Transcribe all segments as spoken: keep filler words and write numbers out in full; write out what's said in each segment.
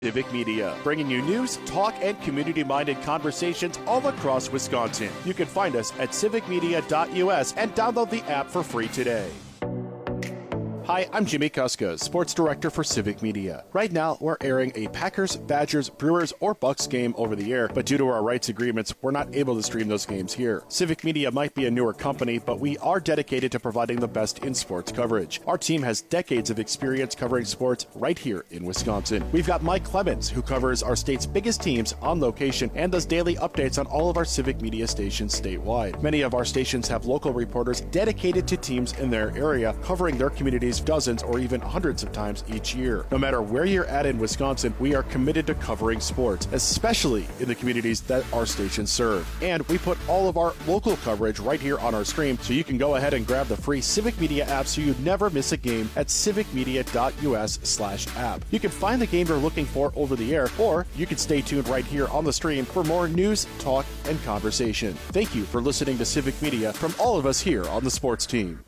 Civic Media, bringing you news, talk, and community-minded conversations all across Wisconsin. You can find us at civic media dot U S and download the app for free today. Hi, I'm Jimmy Kuska, Sports Director for Civic Media. Right now, we're airing a Packers, Badgers, Brewers, or Bucks game over the air, but due to our rights agreements, we're not able to stream those games here. Civic Media might be a newer company, but we are dedicated to providing the best in sports coverage. Our team has decades of experience covering sports right here in Wisconsin. We've got Mike Clemens, who covers our state's biggest teams on location and does daily updates on all of our Civic Media stations statewide. Many of our stations have local reporters dedicated to teams in their area, covering their communities dozens or even hundreds of times each year. No matter where you're at in Wisconsin, we are committed to covering sports, especially in the communities that our stations serve. And we put all of our local coverage right here on our screen, so you can go ahead and grab the free Civic Media app so you never miss a game at civic media dot U S slash app. You can find the game you're looking for over the air, or you can stay tuned right here on the stream for more news, talk, and conversation. Thank you for listening to Civic Media from all of us here on the sports team.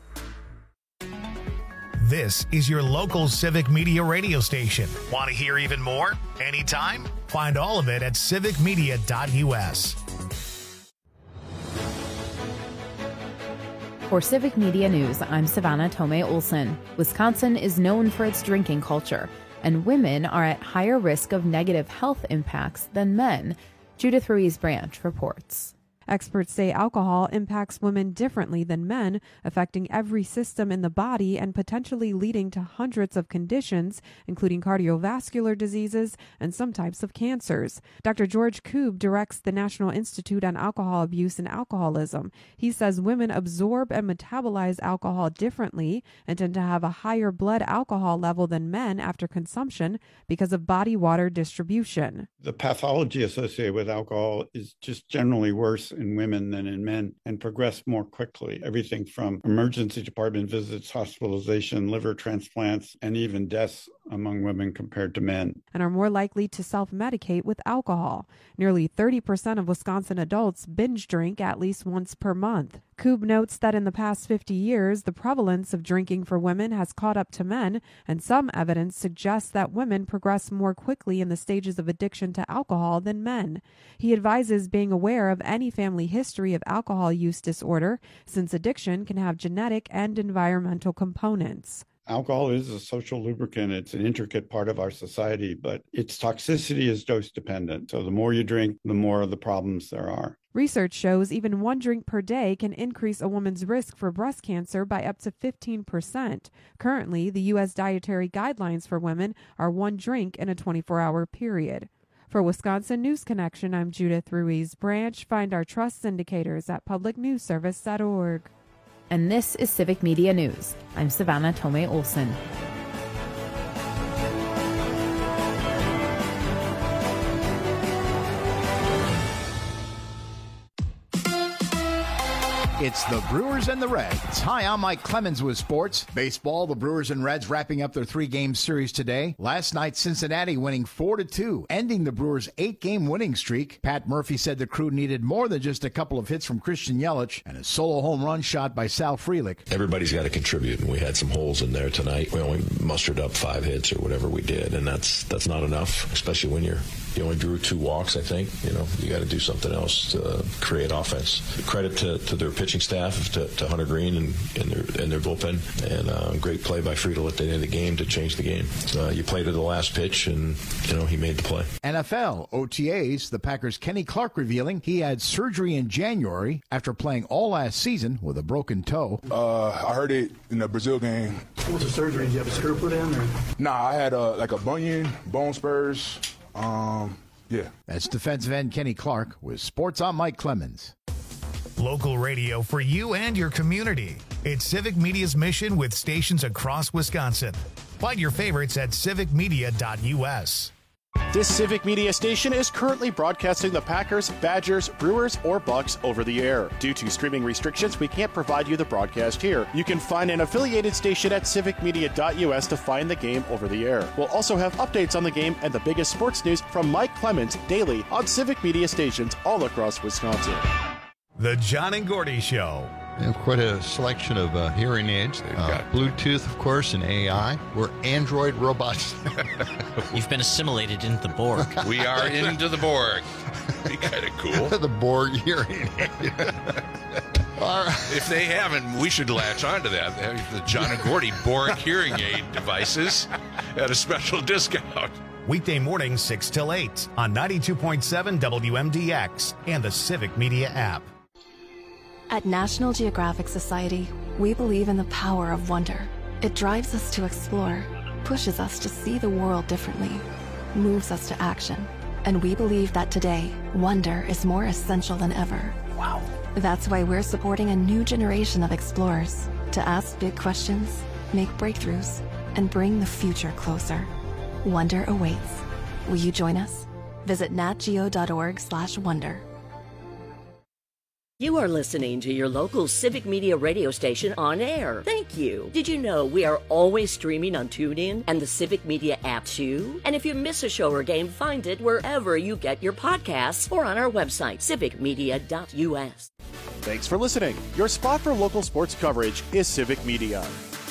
This is your local Civic Media radio station. Want to hear even more? Anytime? Find all of it at civic media dot U S. For Civic Media News, I'm Savannah Tomei Olson. Wisconsin is known for its drinking culture, and women are at higher risk of negative health impacts than men. Judith Ruiz-Branch reports. Experts say alcohol impacts women differently than men, affecting every system in the body and potentially leading to hundreds of conditions, including cardiovascular diseases and some types of cancers. Doctor George Koob directs the National Institute on Alcohol Abuse and Alcoholism. He says women absorb and metabolize alcohol differently and tend to have a higher blood alcohol level than men after consumption because of body water distribution. The pathology associated with alcohol is just generally worse in women than in men and progress more quickly. Everything from emergency department visits, hospitalization, liver transplants, and even deaths among women compared to men. And are more likely to self-medicate with alcohol. Nearly thirty percent of Wisconsin adults binge drink at least once per month. Koob notes that in the past fifty years, the prevalence of drinking for women has caught up to men, and some evidence suggests that women progress more quickly in the stages of addiction to alcohol than men. He advises being aware of any family history of alcohol use disorder, since addiction can have genetic and environmental components. Alcohol is a social lubricant. It's an intricate part of our society, but its toxicity is dose dependent. So the more you drink, the more of the problems there are. Research shows even one drink per day can increase a woman's risk for breast cancer by up to fifteen percent. Currently, the U S dietary guidelines for women are one drink in a twenty-four hour period. For Wisconsin News Connection, I'm Judith Ruiz-Branch. Find our trust indicators at public news service dot org. And this is Civic Media News. I'm Savannah Tomei Olson. It's the Brewers and the Reds. Hi, I'm Mike Clemens with sports. Baseball, the Brewers and Reds wrapping up their three-game series today. Last night, Cincinnati winning four to two, ending the Brewers' eight-game winning streak. Pat Murphy said the crew needed more than just a couple of hits from Christian Yelich and a solo home run shot by Sal Frelick. Everybody's got to contribute, and we had some holes in there tonight. We only mustered up five hits or whatever we did, and that's that's not enough, especially when you're you only drew two walks, I think. You know, you got to do something else to uh, create offense. Credit to, to their pitching staff, to, to Hunter Green and, and, their, and their bullpen, and uh, great play by Friedel at the end of the game to change the game. Uh, you play to the last pitch, and, you know, he made the play. N F L, O T As, the Packers' Kenny Clark revealing he had surgery in January after playing all last season with a broken toe. Uh, I heard it in the Brazil game. What was the surgery? Did you have a screw put in? Or? Nah, I had uh, like a bunion, bone spurs. Um, yeah. That's defensive end Kenny Clark with Sports on Mike Clemens. Local radio for you and your community. It's Civic Media's mission with stations across Wisconsin. Find your favorites at civic media dot U S. This Civic Media station is currently broadcasting the Packers, Badgers, Brewers, or Bucks over the air. Due to streaming restrictions, we can't provide you the broadcast here. You can find an affiliated station at civic media dot U S to find the game over the air. We'll also have updates on the game and the biggest sports news from Mike Clemens daily on Civic Media stations all across Wisconsin. The John and Gordy Show We have quite a selection of uh, hearing aids, uh, Bluetooth, of course, and A I. We're Android robots. You've been assimilated into the Borg. We are into the Borg. Be kind of cool. The Borg hearing aid. If they haven't, we should latch onto that. They have the John and Gordy Borg hearing aid devices at a special discount. Weekday mornings, six till eight on ninety-two point seven W M D X and the Civic Media app. At National Geographic Society, we believe in the power of wonder. It drives us to explore, pushes us to see the world differently, moves us to action. And we believe that today, wonder is more essential than ever. Wow. That's why we're supporting a new generation of explorers to ask big questions, make breakthroughs, and bring the future closer. Wonder awaits. Will you join us? Visit natgeo.org slash wonder. You are listening to your local Civic Media radio station on air. Thank you. Did you know we are always streaming on TuneIn and the Civic Media app too? And if you miss a show or game, find it wherever you get your podcasts or on our website, civic media dot U S. Thanks for listening. Your spot for local sports coverage is Civic Media.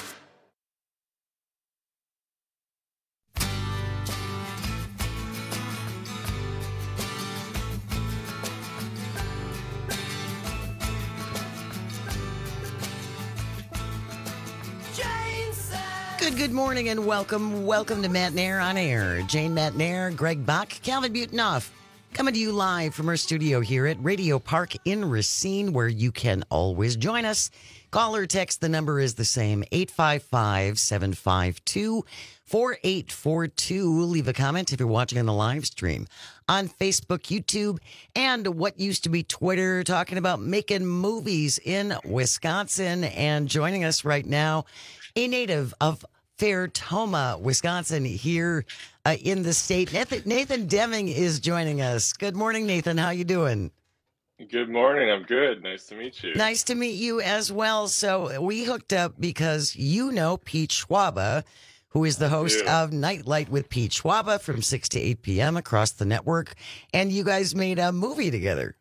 Good, good morning and welcome. Welcome to Matt Nair on Air. Jane Matt Nair, Greg Bach, Calvin Butenoff, coming to you live from our studio here at Radio Park in Racine, where you can always join us. Call or text, the number is the same, eight five five, seven five two, four eight four two. Leave a comment if you're watching on the live stream on Facebook, YouTube, and what used to be Twitter, talking about making movies in Wisconsin. And joining us right now, a native of Fair Toma, Wisconsin, here uh, in the state. Nathan, Nathan Deming is joining us. Good morning, Nathan. How you doing? Good morning. I'm good. Nice to meet you. Nice to meet you as well. So we hooked up because you know Pete Schwaba, who is the host of Nightlight with Pete Schwaba from six to eight p.m. across the network. And you guys made a movie together.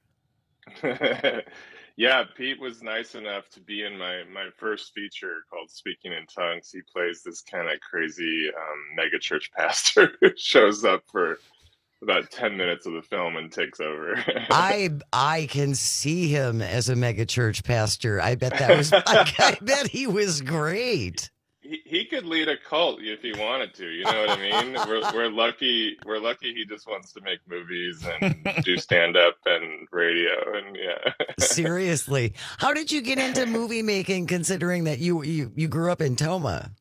Yeah, Pete was nice enough to be in my, my first feature called Speaking in Tongues. He plays this kind of crazy um, megachurch pastor who shows up for about ten minutes of the film and takes over. I I can see him as a megachurch pastor. I bet that was, like, I bet he was great. He, he could lead a cult if he wanted to. You know what I mean? we're we're lucky. We're lucky. He just wants to make movies and do stand up and radio and yeah. Seriously, how did you get into movie making? Considering that you you you grew up in Toma.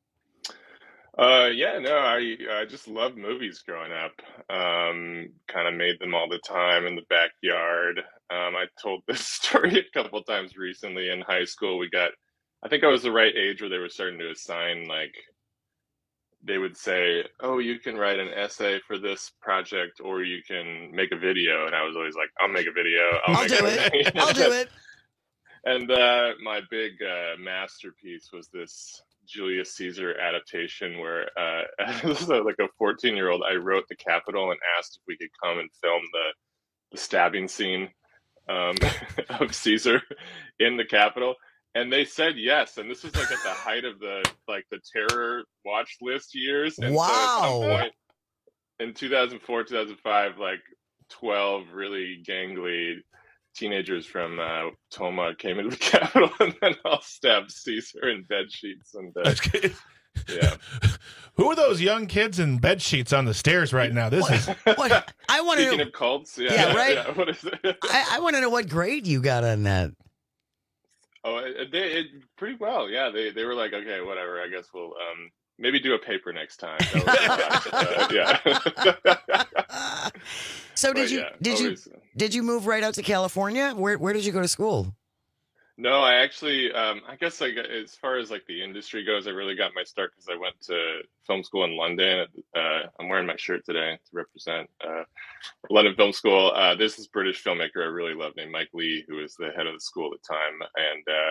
Uh, yeah, no, I I just loved movies growing up. Um, kind of made them all the time in the backyard. Um, I told this story a couple times recently in high school. We got. I think I was the right age where they were starting to assign, like, they would say, oh, you can write an essay for this project or you can make a video. And I was always like, I'll make a video. I'll, I'll make do it. it. I'll do it. And uh, my big uh, masterpiece was this Julius Caesar adaptation where, uh, as like a fourteen-year-old, I wrote the Capitol and asked if we could come and film the, the stabbing scene um, of Caesar in the Capitol. And they said yes, and this was like at the height of the like the terror watch list years. And wow! So at some point in two thousand four, two thousand five, like twelve really gangly teenagers from uh, Toma came into the Capitol and then all stabbed Caesar in bed sheets. And uh, yeah, who are those young kids in bed sheets on the stairs right now? This what, is what I want to speaking know, of cults. Yeah, yeah right. Yeah, what is it? I, I want to know what grade you got on that. Oh, it, they it, pretty well. Yeah, they they were like, okay, whatever. I guess we'll um, maybe do a paper next time. uh, yeah. So did but, you yeah, did always. you did you move right out to California? Where where did you go to school? No, I actually, um, I guess like as far as like the industry goes, I really got my start because I went to film school in London. Uh, I'm wearing my shirt today to represent uh, London Film School. Uh, this is British filmmaker I really love named Mike Lee, who was the head of the school at the time. And uh,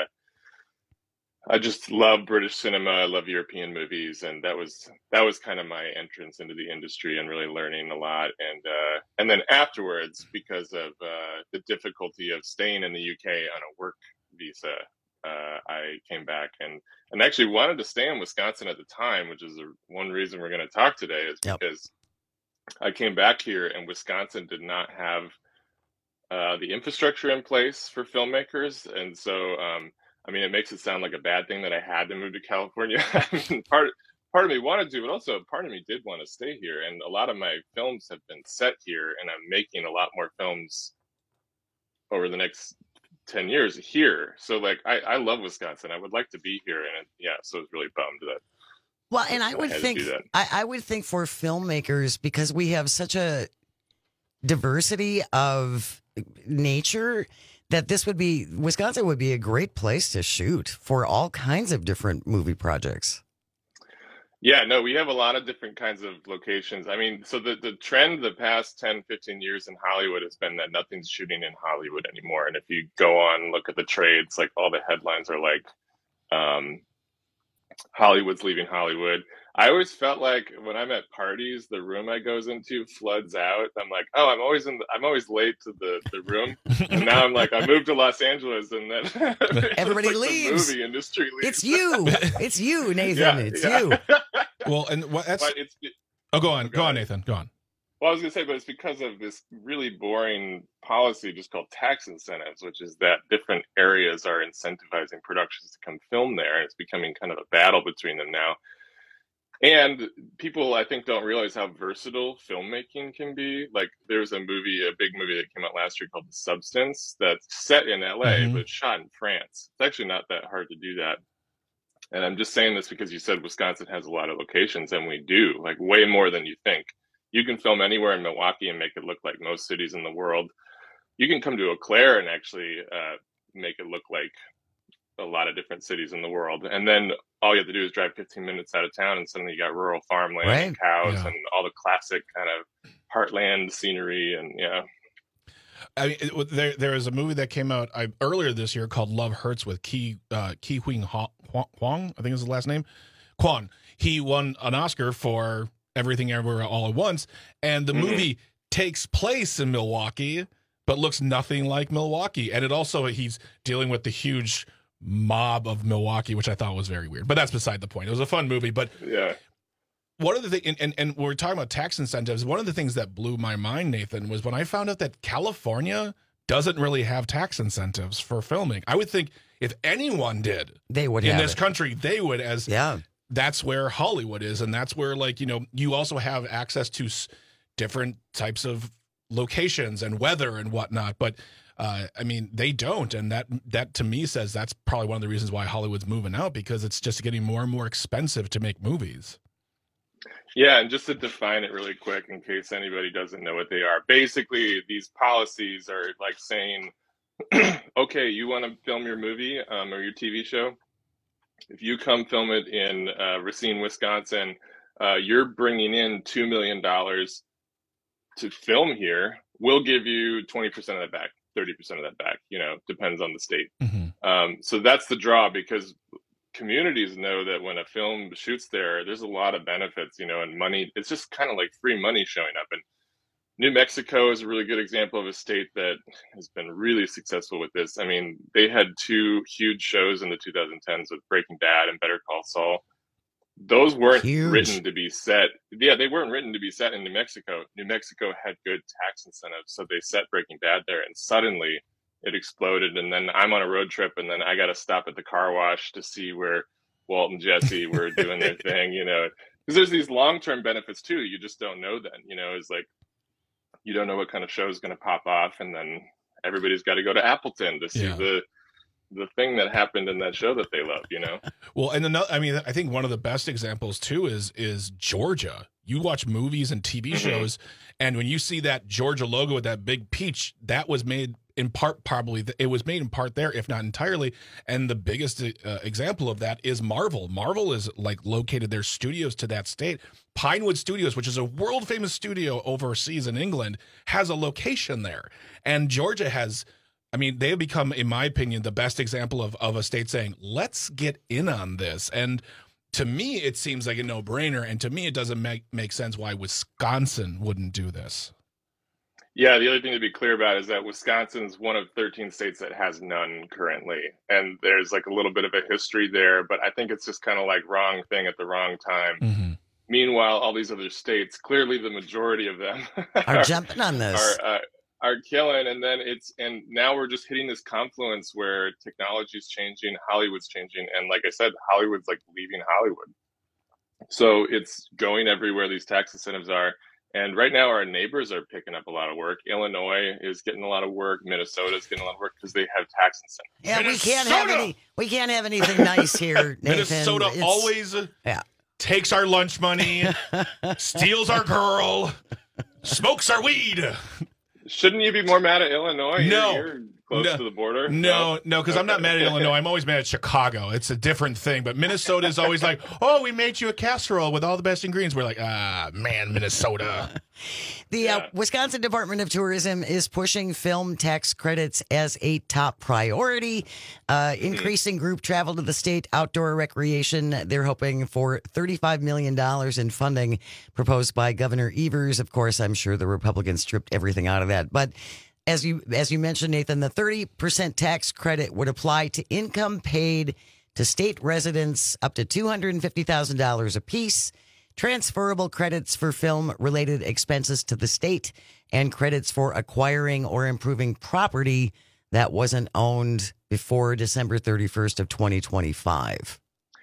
I just love British cinema. I love European movies. And that was that was kind of my entrance into the industry and really learning a lot. And uh, and then afterwards, because of uh, the difficulty of staying in the U K on a work visa, uh, I came back and, and actually wanted to stay in Wisconsin at the time, which is a, one reason we're going to talk today is yep. because I came back here and Wisconsin did not have uh, the infrastructure in place for filmmakers. And so, um, I mean, it makes it sound like a bad thing that I had to move to California. I mean, part, part of me wanted to, but also part of me did want to stay here. And a lot of my films have been set here, and I'm making a lot more films over the next ten years here. So like, I, I love Wisconsin. I would like to be here. And yeah, so I was really bummed that. Well, and I would I think, I, I would think for filmmakers, because we have such a diversity of nature, that this would be, Wisconsin would be a great place to shoot for all kinds of different movie projects. Yeah, no, we have a lot of different kinds of locations. I mean, so the, the trend the past ten, fifteen years in Hollywood has been that nothing's shooting in Hollywood anymore. And if you go on and look at the trades, like all the headlines are like, um, Hollywood's leaving Hollywood. I always felt like when I'm at parties, the room I goes into floods out. I'm like, oh, I'm always in. The, I'm always late to the, the room, and now I'm like, I moved to Los Angeles, and then everybody like leaves. The movie industry leaves. It's you. It's you, Nathan. Yeah, it's yeah. you. Well, and what that's. But it's, it, oh, go on, go go on, ahead. Nathan, go on. Well, I was going to say, but it's because of this really boring policy just called tax incentives, which is that different areas are incentivizing productions to come film there. And it's becoming kind of a battle between them now. And people, I think, don't realize how versatile filmmaking can be. Like, there's a movie, a big movie that came out last year called The Substance that's set in L A, mm-hmm. but shot in France. It's actually not that hard to do that. And I'm just saying this because you said Wisconsin has a lot of locations, and we do, like way more than you think. You can film anywhere in Milwaukee and make it look like most cities in the world. You can come to Eau Claire and actually uh, make it look like a lot of different cities in the world. And then all you have to do is drive fifteen minutes out of town, and suddenly you got rural farmland right. and cows yeah. and all the classic kind of heartland scenery. And yeah. I mean, it, there there is a movie that came out I, earlier this year called Love Hurts with Ki uh, Ki Huang Huang, I think is his last name, Kwan. He won an Oscar for Everything Everywhere All at Once, and the mm-hmm. movie takes place in Milwaukee, but looks nothing like Milwaukee. And it also he's dealing with the huge mob of Milwaukee, which I thought was very weird. But that's beside the point. It was a fun movie, but yeah. One of the things, and, and, and we're talking about tax incentives, one of the things that blew my mind, Nathan, was when I found out that California doesn't really have tax incentives for filming. I would think if anyone did they would in have this it. country, they would, as yeah. that's where Hollywood is. And that's where, like, you know, you also have access to s- different types of locations and weather and whatnot. But uh, I mean, they don't. And that, that to me says that's probably one of the reasons why Hollywood's moving out, because it's just getting more and more expensive to make movies. Yeah, and just to define it really quick in case anybody doesn't know what they are. Basically, these policies are like saying, okay, you want to film your movie um, or your T V show? If you come film it in uh, Racine, Wisconsin, uh, you're bringing in two million dollars to film here. We'll give you twenty percent of that back, thirty percent of that back, you know, depends on the state. Mm-hmm. Um, so that's the draw, because communities know that when a film shoots there, there's a lot of benefits, you know, and money. It's just kind of like free money showing up. And New Mexico is a really good example of a state that has been really successful with this. I mean, they had two huge shows in the two thousand tens with Breaking Bad and Better Call Saul. Those weren't huge. written to be set. Yeah, they weren't written to be set in New Mexico. New Mexico had good tax incentives, so they set Breaking Bad there, and suddenly it exploded. And then I'm on a road trip, and then I got to stop at the car wash to see where Walt and Jesse were doing their thing, you know, because there's these long-term benefits too. You just don't know then, you know, it's like, you don't know what kind of show is going to pop off. And then everybody's got to go to Appleton to see yeah. the, the thing that happened in that show that they love, you know? Well, and another, I mean, I think one of the best examples too is, is Georgia. You watch movies and T V mm-hmm. shows, and when you see that Georgia logo with that big peach, that was made in part, probably it was made in part there, if not entirely. And the biggest uh, example of that is Marvel. Marvel is like located their studios to that state. Pinewood Studios, which is a world famous studio overseas in England, has a location there. And Georgia has, I mean, they have become, in my opinion, the best example of, of a state saying, let's get in on this. And to me, it seems like a no brainer. And to me, it doesn't make, make sense why Wisconsin wouldn't do this. Yeah, the other thing to be clear about is that Wisconsin's one of thirteen states that has none currently. And there's like a little bit of a history there, but I think it's just kind of like wrong thing at the wrong time. Mm-hmm. Meanwhile, all these other states, clearly the majority of them are jumping on this. Are, uh, are killing. And then it's, and now we're just hitting this confluence where technology is changing, Hollywood's changing. And like I said, Hollywood's like leaving Hollywood. So it's going everywhere these tax incentives are. And right now, our neighbors are picking up a lot of work. Illinois is getting a lot of work. Minnesota is getting a lot of work because they have tax incentives. Yeah, Minnesota! we can't have any. We can't have anything nice here, Nathan. Minnesota It's, always yeah. takes our lunch money, steals our girl, smokes our weed. Shouldn't you be more mad at Illinois? No. You're, you're close no. to the border. No, no, because okay. I'm not mad at Illinois. I'm always mad at Chicago. It's a different thing. But Minnesota is always like, oh, we made you a casserole with all the best ingredients. We're like, ah, man, Minnesota. The yeah. uh, Wisconsin Department of Tourism is pushing film tax credits as a top priority, uh, increasing group travel to the state, outdoor recreation. They're hoping for thirty-five million dollars in funding proposed by Governor Evers. Of course, I'm sure the Republicans stripped everything out of that. But as you as you mentioned, Nathan, the thirty percent tax credit would apply to income paid to state residents up to two hundred fifty thousand dollars apiece. Transferable credits for film-related expenses to the state, and credits for acquiring or improving property that wasn't owned before December thirty-first of twenty twenty-five.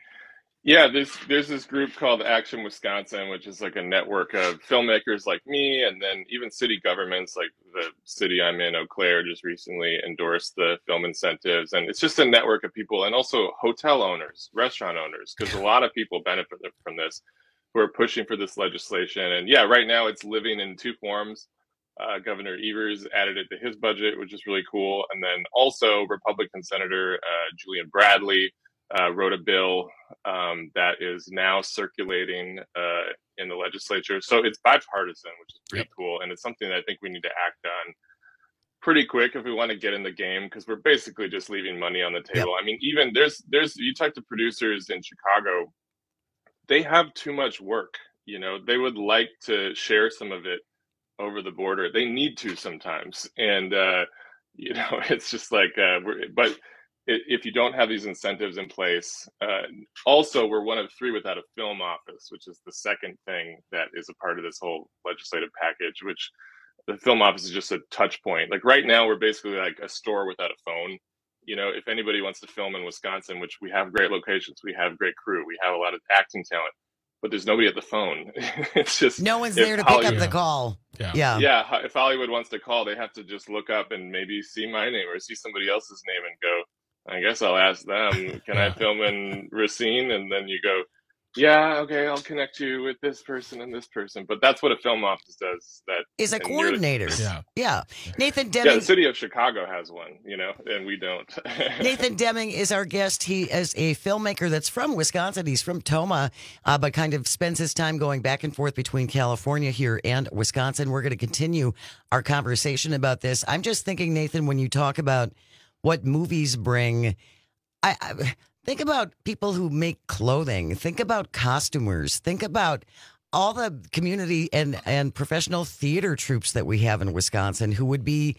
Yeah, there's there's this group called Action Wisconsin, which is like a network of filmmakers like me, and then even city governments, like the city I'm in, Eau Claire, just recently endorsed the film incentives. And it's just a network of people, and also hotel owners, restaurant owners, because a lot of people benefit from this, who are pushing for this legislation. And yeah, right now it's living in two forms. Uh, Governor Evers added it to his budget, which is really cool. And then also Republican Senator uh, Julian Bradley uh, wrote a bill um, that is now circulating uh, in the legislature. So it's bipartisan, which is pretty yep. cool. And it's something that I think we need to act on pretty quick if we want to get in the game, because we're basically just leaving money on the table. Yep. I mean, even there's, there's, you talk to producers in Chicago, they have too much work. You know, they would like to share some of it over the border. They need to sometimes. And, uh, you know, it's just like, uh, we're, but if you don't have these incentives in place, uh, also we're one of three without a film office, which is the second thing that is a part of this whole legislative package, which the film office is just a touch point. Like right now, we're basically like a store without a phone. You know, if anybody wants to film in Wisconsin, which we have great locations, we have great crew, we have a lot of acting talent, but there's nobody at the phone. It's just no one's there to Hollywood, pick up the call. Yeah. yeah, yeah. If Hollywood wants to call, they have to just look up and maybe see my name or see somebody else's name and go, I guess I'll ask them, can I film in Racine? And then you go, yeah, okay, I'll connect you with this person and this person. But that's what a film office does. That is a coordinator. Nearly, yeah. yeah. Nathan Deming. Yeah, the city of Chicago has one, you know, and we don't. Nathan Deming is our guest. He is a filmmaker that's from Wisconsin. He's from Tomah, uh, but kind of spends his time going back and forth between California here and Wisconsin. We're going to continue our conversation about this. I'm just thinking, Nathan, when you talk about what movies bring, I, I think about people who make clothing. Think about costumers. Think about all the community and, and professional theater troupes that we have in Wisconsin who would be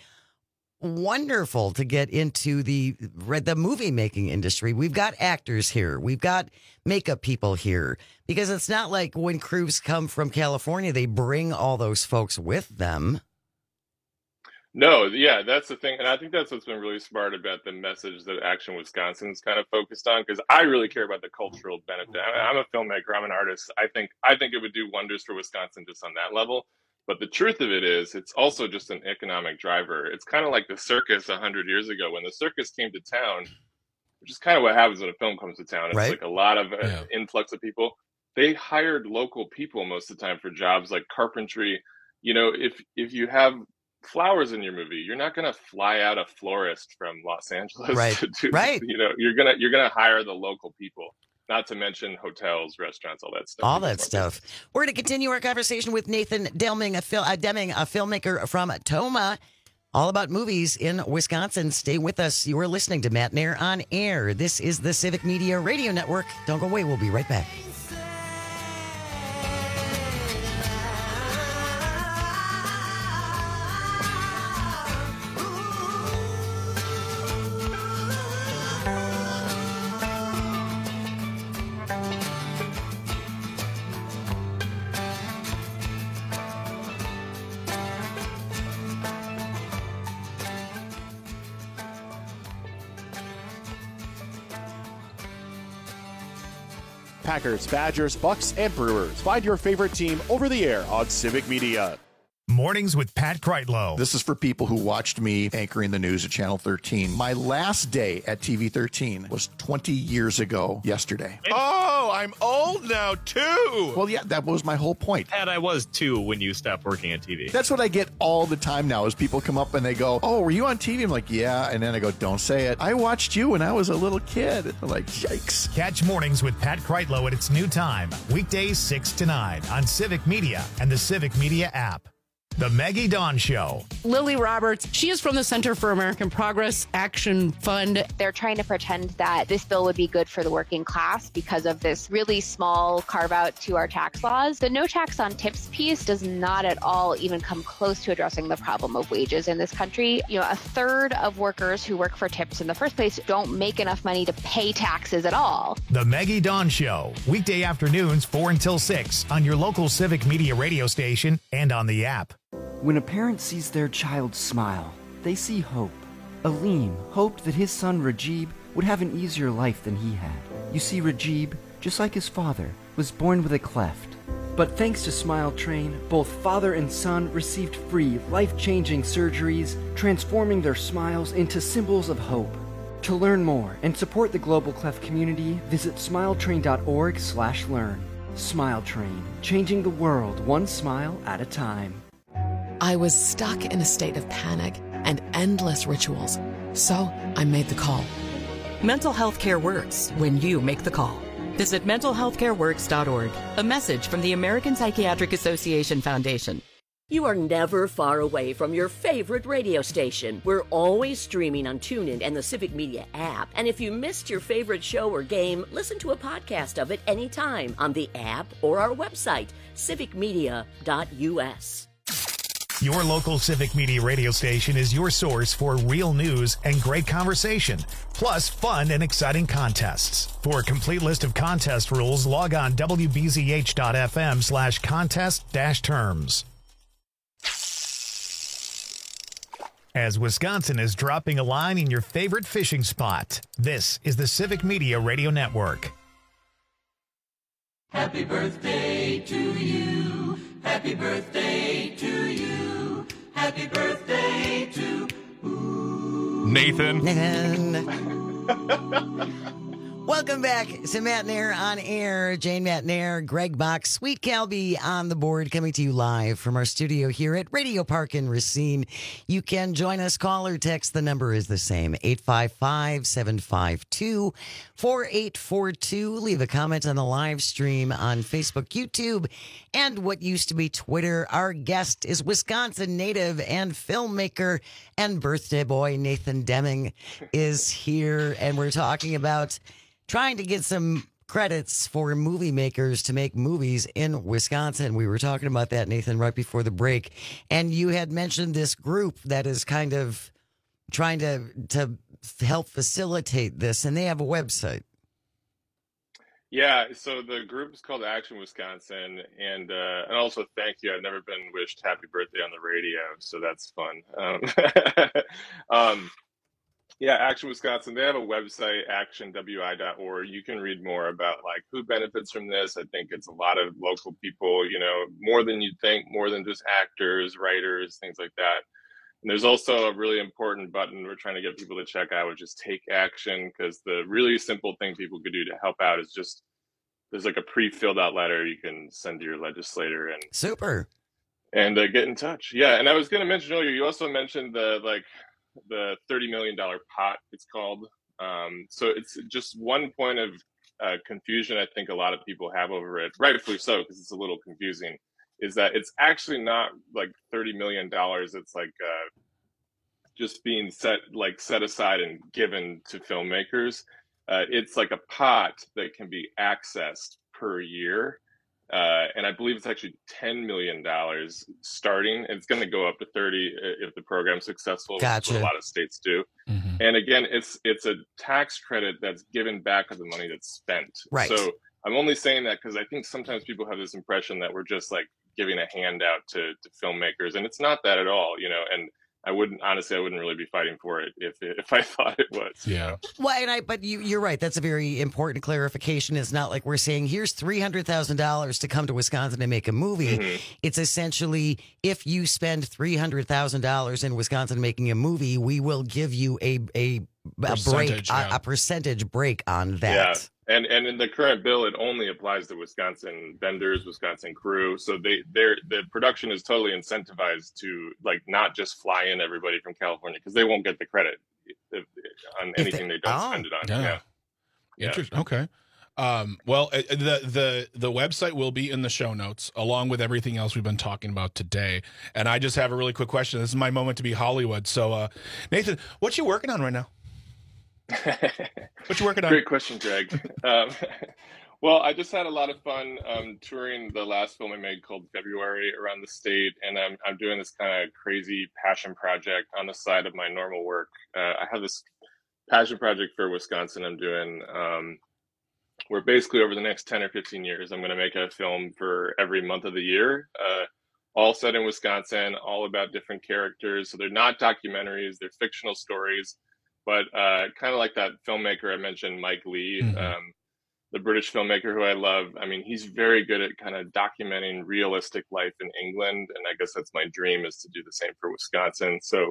wonderful to get into the the movie making industry. We've got actors here. We've got makeup people here. Because it's not like when crews come from California, they bring all those folks with them. No, yeah, that's the thing. And I think that's what's been really smart about the message that Action Wisconsin's kind of focused on, because I really care about the cultural benefit. I'm a filmmaker. I'm an artist. I think I think it would do wonders for Wisconsin just on that level. But the truth of it is, it's also just an economic driver. It's kind of like the circus one hundred years ago. When the circus came to town, which is kind of what happens when a film comes to town. It's right. like a lot of uh, Yeah. influx of people. They hired local people most of the time for jobs like carpentry. You know, if if you have flowers in your movie, you're not going to fly out a florist from Los Angeles Right. to do, Right. you know, you're going to you're going to hire the local people, not to mention hotels, restaurants, all that stuff. All that stuff. We're going to continue our conversation with Nathan Deming, a, fil- uh, Deming, a filmmaker from Tomah, all about movies in Wisconsin. Stay with us. You are listening to Matt Nair on Air. This is the Civic Media Radio Network. Don't go away. We'll be right back. Packers, Badgers, Bucks, and Brewers. Find your favorite team over the air on Civic Media. Mornings with Pat Kreitlow. This is for people who watched me anchoring the news at Channel thirteen. My last day at T V thirteen was twenty years ago yesterday. Oh, I'm old now, too. Well, yeah, that was my whole point. Pat, I was too when you stopped working at T V. That's what I get all the time now is people come up and they go, oh, were you on T V? I'm like, yeah. And then I go, don't say it. I watched you when I was a little kid. I'm like, yikes. Catch Mornings with Pat Kreitlow at its new time. Weekdays six to nine on Civic Media and the Civic Media app. The Maggie Dawn Show. Lily Roberts, she is from the Center for American Progress Action Fund. They're trying to pretend that this bill would be good for the working class because of this really small carve out to our tax laws. The no tax on tips piece does not at all even come close to addressing the problem of wages in this country. You know, a third of workers who work for tips in the first place don't make enough money to pay taxes at all. The Maggie Dawn Show. Weekday afternoons, four until six on your local Civic Media radio station and on the app. When a parent sees their child smile, they see hope. Aleem hoped that his son Rajib would have an easier life than he had. You see, Rajib, just like his father, was born with a cleft. But thanks to Smile Train, both father and son received free, life-changing surgeries, transforming their smiles into symbols of hope. To learn more and support the Global Cleft community, visit smiletrain.org slash learn. Smile Train, changing the world one smile at a time. I was stuck in a state of panic and endless rituals, so I made the call. Mental health care works when you make the call. Visit mental health care works dot org. A message from the American Psychiatric Association Foundation. You are never far away from your favorite radio station. We're always streaming on TuneIn and the Civic Media app. And if you missed your favorite show or game, listen to a podcast of it anytime on the app or our website, civic media dot u s. Your local Civic Media radio station is your source for real news and great conversation, plus fun and exciting contests. For a complete list of contest rules, log on w b z h dot f m slash contest dash terms. As Wisconsin is dropping a line in your favorite fishing spot, this is the Civic Media Radio Network. Happy birthday to you. Happy birthday to you. Happy birthday to Nathan. Nathan. Welcome back to Matt Nair on air. Jane Matt Nair, Greg Bach, Sweet Calby on the board, coming to you live from our studio here at Radio Park in Racine. You can join us, call or text. The number is the same, eight five five, seven five two, four eight four two. Leave a comment on the live stream on Facebook, YouTube, and what used to be Twitter. Our guest is Wisconsin native and filmmaker and birthday boy Nathan Deming is here, and we're talking about trying to get some credits for movie makers to make movies in Wisconsin. We were talking about that, Nathan, right before the break. And you had mentioned this group that is kind of trying to to help facilitate this, and they have a website. Yeah, so the group is called Action Wisconsin, and uh, and also thank you. I've never been wished happy birthday on the radio, so that's fun. Um, um, Yeah, Action Wisconsin, they have a website, action w i dot org. You can read more about like who benefits from this. I think it's a lot of local people, you know, more than you'd think, more than just actors, writers, things like that. And there's also a really important button we're trying to get people to check out, which is Take Action, because the really simple thing people could do to help out is just, there's like a pre-filled out letter you can send to your legislator and super and uh, get in touch. Yeah, and I was going to mention earlier, you also mentioned the like the thirty million dollars pot, it's called. Um, so it's just one point of uh, confusion I think a lot of people have over it, rightfully so, because it's a little confusing, is that it's actually not like thirty million dollars. It's like uh, just being set like set aside and given to filmmakers. Uh, it's like a pot that can be accessed per year. Uh, and I believe it's actually ten million dollars starting. It's going to go up to thirty if the program's successful, gotcha. Which is what a lot of states do. Mm-hmm. And again, it's it's a tax credit that's given back of the money that's spent. Right. So I'm only saying that because I think sometimes people have this impression that we're just like giving a handout to, to filmmakers, and it's not that at all, you know. And I wouldn't honestly, I wouldn't really be fighting for it if if I thought it was. Yeah. Well, and I, but you, you're right. That's a very important clarification. It's not like we're saying here's three hundred thousand dollars to come to Wisconsin and make a movie. Mm-hmm. It's essentially if you spend three hundred thousand dollars in Wisconsin making a movie, we will give you a a, a break, yeah. a, a percentage break on that. Yeah. And and in the current bill, it only applies to Wisconsin vendors, Wisconsin crew. So they they're the production is totally incentivized to like not just fly in everybody from California because they won't get the credit if, if, on anything they, they don't oh. spend it on. Yeah. Yeah. yeah. Interesting. Okay. Um, well, uh, the the the website will be in the show notes along with everything else we've been talking about today. And I just have a really quick question. This is my moment to be Hollywood. So, uh, Nathan, what you working on right now? What you working on? Great question, Greg. um, well, I just had a lot of fun um, touring the last film I made called February around the state, and I'm I'm doing this kind of crazy passion project on the side of my normal work. Uh, I have this passion project for Wisconsin I'm doing, um, where basically over the next ten or fifteen years, I'm going to make a film for every month of the year, uh, all set in Wisconsin, all about different characters. So they're not documentaries, they're fictional stories. But uh, kind of like that filmmaker I mentioned, Mike Lee, mm-hmm. um, the British filmmaker who I love. I mean, he's very good at kind of documenting realistic life in England. And I guess that's my dream, is to do the same for Wisconsin. So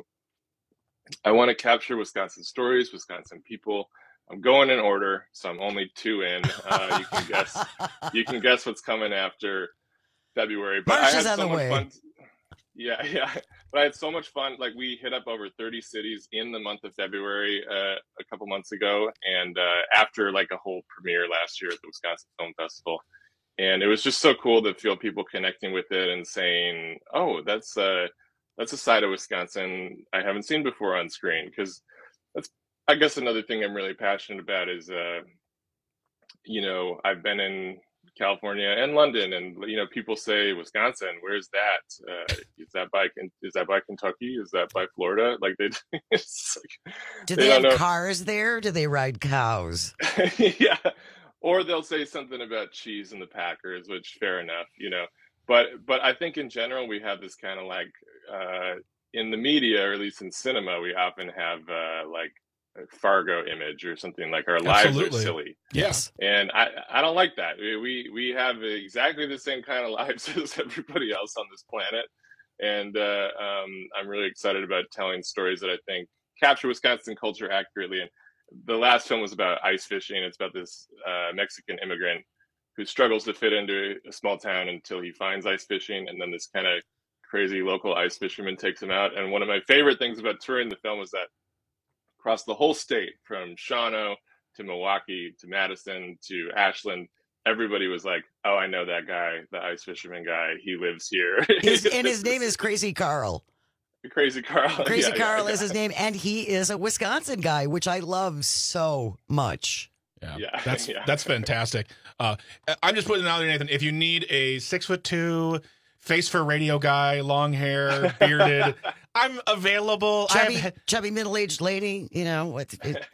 I want to capture Wisconsin stories, Wisconsin people. I'm going in order, so I'm only two in. Uh, you can guess. You can guess what's coming after February. But March I had is on so the much way. fun. Yeah, yeah. But I had so much fun. Like, we hit up over thirty cities in the month of February uh, a couple months ago, and uh, after like a whole premiere last year at the Wisconsin Film Festival. And it was just so cool to feel people connecting with it and saying, "Oh, that's uh, that's a side of Wisconsin I haven't seen before on screen." Because that's, I guess, another thing I'm really passionate about is, uh, you know, I've been in California and London, and you know, people say Wisconsin, where's that? Uh, is that by is that by Kentucky? Is that by Florida? Like they, it's like, Do they they, don't have know. cars there? Do they ride cows? Yeah, or they'll say something about cheese and the Packers, which fair enough, you know. But but I think in general we have this kind of like uh, in the media, or at least in cinema, we often have uh, like a Fargo image or something, like our lives Absolutely. are silly. Yes. And I, I don't like that. We, we we have exactly the same kind of lives as everybody else on this planet. And uh, um, I'm really excited about telling stories that I think capture Wisconsin culture accurately. And the last film was about ice fishing. It's about this uh, Mexican immigrant who struggles to fit into a small town until he finds ice fishing. And then this kind of crazy local ice fisherman takes him out. And one of my favorite things about touring the film was that across the whole state, from Shawano to Milwaukee to Madison to Ashland, everybody was like, "Oh, I know that guy, the ice fisherman guy. He lives here." His, and his name is Crazy Carl. Crazy Carl. Crazy Yeah, Carl yeah, is yeah. his name, and he is a Wisconsin guy, which I love so much. Yeah, Yeah, that's yeah. that's fantastic. Uh, I'm just putting it out there, Nathan. If you need a six foot two, face for radio guy, long hair, bearded, I'm available. I Chubby, have, chubby middle-aged lady, you know what? It,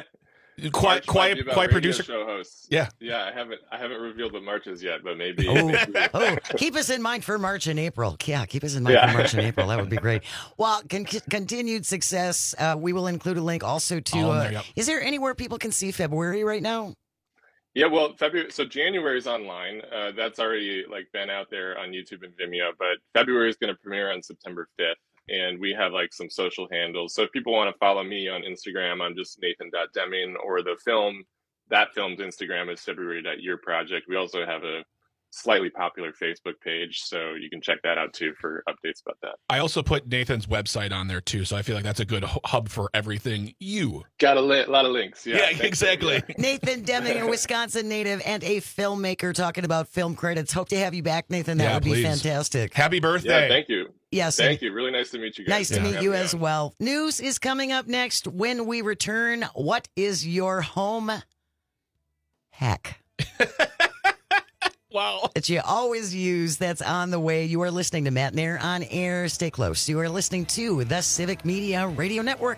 quiet, March might be quiet, about quiet radio producer. show hosts. Yeah. yeah. I haven't I haven't revealed what March is yet, but maybe. oh, oh, keep us in mind for March and April. Yeah, keep us in mind Yeah. for March and April. That would be great. Well, con- continued success. Uh, we will include a link also to. All in Uh, there, yep. Is there anywhere people can see February right now? Yeah, well, February. So January is online. Uh, that's already like been out there on YouTube and Vimeo. But February is going to premiere on September fifth, and we have like some social handles. So if people want to follow me on Instagram, I'm just Nathan dot Deming, or the film. That film's Instagram is February dot year project. We also have a slightly popular Facebook page, so you can check that out too for updates about that. I also put Nathan's website on there too, so I feel like that's a good hu- hub for everything you. Got a li- lot of links. Yeah, Yeah, thank you. exactly. Yeah. Nathan Deming, a Wisconsin native and a filmmaker, talking about film credits. Hope to have you back, Nathan. That Yeah, would be please. fantastic. Happy birthday. Yeah, thank you. Yes, Thank and- you. Really nice to meet you guys. Nice to Yeah. meet Have you me as on. well. News is coming up next when we return. What is your home hack? Wow. That you always use, that's on the way. You are listening to Matt Nair on air. Stay close. You are listening to the Civic Media Radio Network.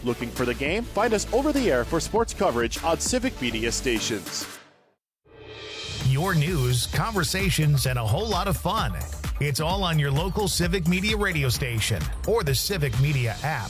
Looking for the game? Find us over the air for sports coverage on Civic Media stations. Your news, conversations, and a whole lot of fun. It's all on your local Civic Media radio station or the Civic Media app.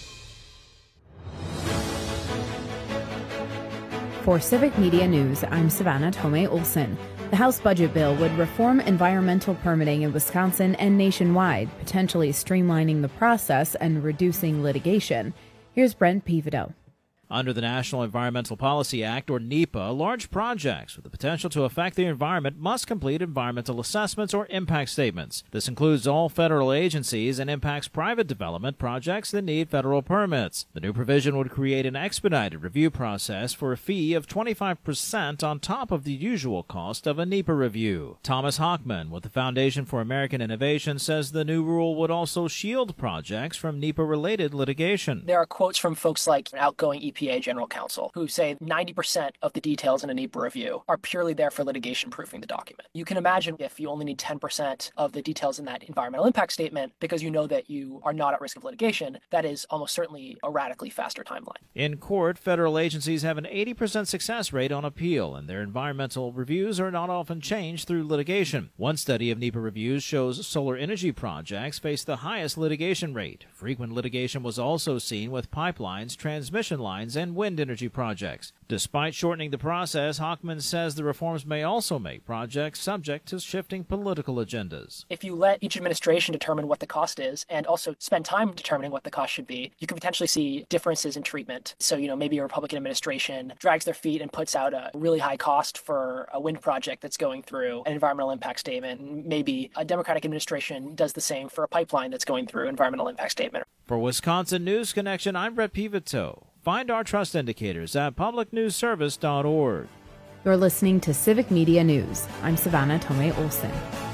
For Civic Media News, I'm Savannah Tomei Olson. The House Budget Bill would reform environmental permitting in Wisconsin and nationwide, potentially streamlining the process and reducing litigation. Here's Brent Pivoto. Under the National Environmental Policy Act, or NEPA, large projects with the potential to affect the environment must complete environmental assessments or impact statements. This includes all federal agencies and impacts private development projects that need federal permits. The new provision would create an expedited review process for a fee of twenty-five percent on top of the usual cost of a NEPA review. Thomas Hockman with the Foundation for American Innovation says the new rule would also shield projects from NEPA-related litigation. There are quotes from folks like outgoing E P A E P A General Counsel, who say ninety percent of the details in a NEPA review are purely there for litigation proofing the document. You can imagine if you only need ten percent of the details in that environmental impact statement because you know that you are not at risk of litigation, that is almost certainly a radically faster timeline. In court, federal agencies have an eighty percent success rate on appeal, and their environmental reviews are not often changed through litigation. One study of NEPA reviews shows solar energy projects face the highest litigation rate. Frequent litigation was also seen with pipelines, transmission lines, and wind energy projects. Despite shortening the process, Hockman says the reforms may also make projects subject to shifting political agendas. If you let each administration determine what the cost is and also spend time determining what the cost should be, you can potentially see differences in treatment. So, you know, maybe a Republican administration drags their feet and puts out a really high cost for a wind project that's going through an environmental impact statement. And maybe a Democratic administration does the same for a pipeline that's going through an environmental impact statement. For Wisconsin News Connection, I'm Brett Pivoto. Find our trust indicators at public news service dot org. You're listening to Civic Media News. I'm Savannah Tomei Olson.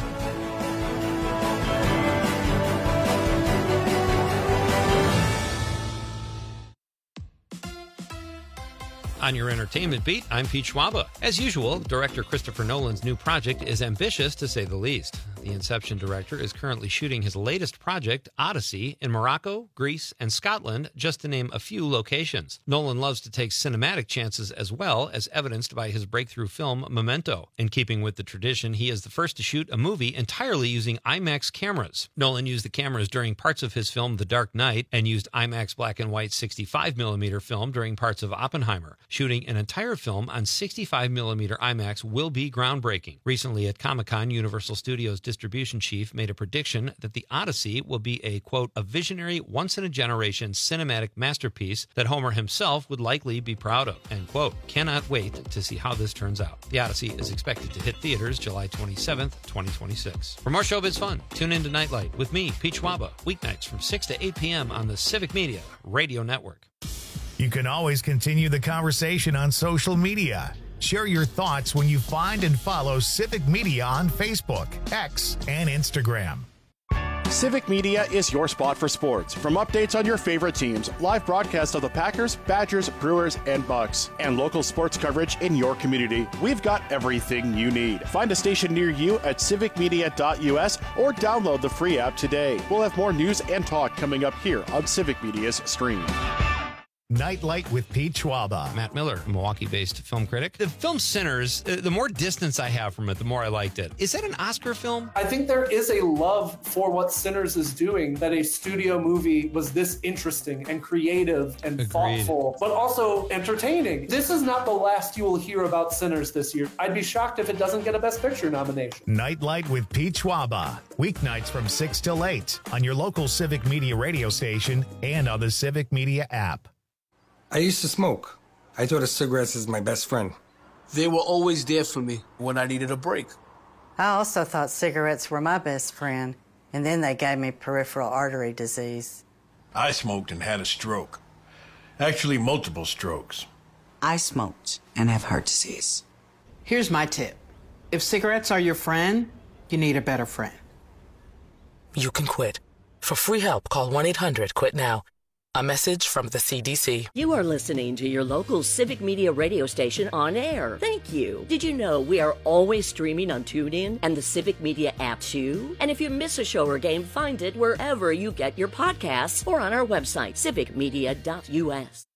On your entertainment beat, I'm Pete Schwaba. As usual, director Christopher Nolan's new project is ambitious, to say the least. The Inception director is currently shooting his latest project, Odyssey, in Morocco, Greece, and Scotland, just to name a few locations. Nolan loves to take cinematic chances as well, as evidenced by his breakthrough film, Memento. In keeping with the tradition, he is the first to shoot a movie entirely using IMAX cameras. Nolan used the cameras during parts of his film, The Dark Knight, and used IMAX black and white sixty-five millimeter film during parts of Oppenheimer. Shooting an entire film on sixty-five millimeter IMAX will be groundbreaking. Recently at Comic-Con, Universal Studios distribution chief made a prediction that the Odyssey will be a, quote, a visionary, once-in-a-generation cinematic masterpiece that Homer himself would likely be proud of, end quote. Cannot wait to see how this turns out. The Odyssey is expected to hit theaters July twenty-seventh, twenty twenty-six. For more showbiz fun, tune in to Nightlight with me, Pete Schwaba, weeknights from six to eight p.m. on the Civic Media Radio Network. You can always continue the conversation on social media. Share your thoughts when you find and follow Civic Media on Facebook, X, and Instagram. Civic Media is your spot for sports. From updates on your favorite teams, live broadcasts of the Packers, Badgers, Brewers, and Bucks, and local sports coverage in your community, we've got everything you need. Find a station near you at civic media dot u s or download the free app today. We'll have more news and talk coming up here on Civic Media's stream. Nightlight with Pete Schwaba. Matt Miller, Milwaukee-based film critic. The film Sinners, the more distance I have from it, the more I liked it. Is that an Oscar film? I think there is a love for what Sinners is doing, that a studio movie was this interesting and creative and Agreed. thoughtful, but also entertaining. This is not the last you will hear about Sinners this year. I'd be shocked if it doesn't get a Best Picture nomination. Nightlight with Pete Schwaba. Weeknights from six till eight on your local Civic Media radio station and on the Civic Media app. I used to smoke. I thought of cigarettes as my best friend. They were always there for me when I needed a break. I also thought cigarettes were my best friend, and then they gave me peripheral artery disease. I smoked and had a stroke. Actually, multiple strokes. I smoked and have heart disease. Here's my tip. If cigarettes are your friend, you need a better friend. You can quit. For free help, call one eight hundred quit now. A message from the C D C. You are listening to your local Civic Media radio station on air. Thank you. Did you know we are always streaming on TuneIn and the Civic Media app too? And if you miss a show or game, find it wherever you get your podcasts or on our website, civic media dot U S.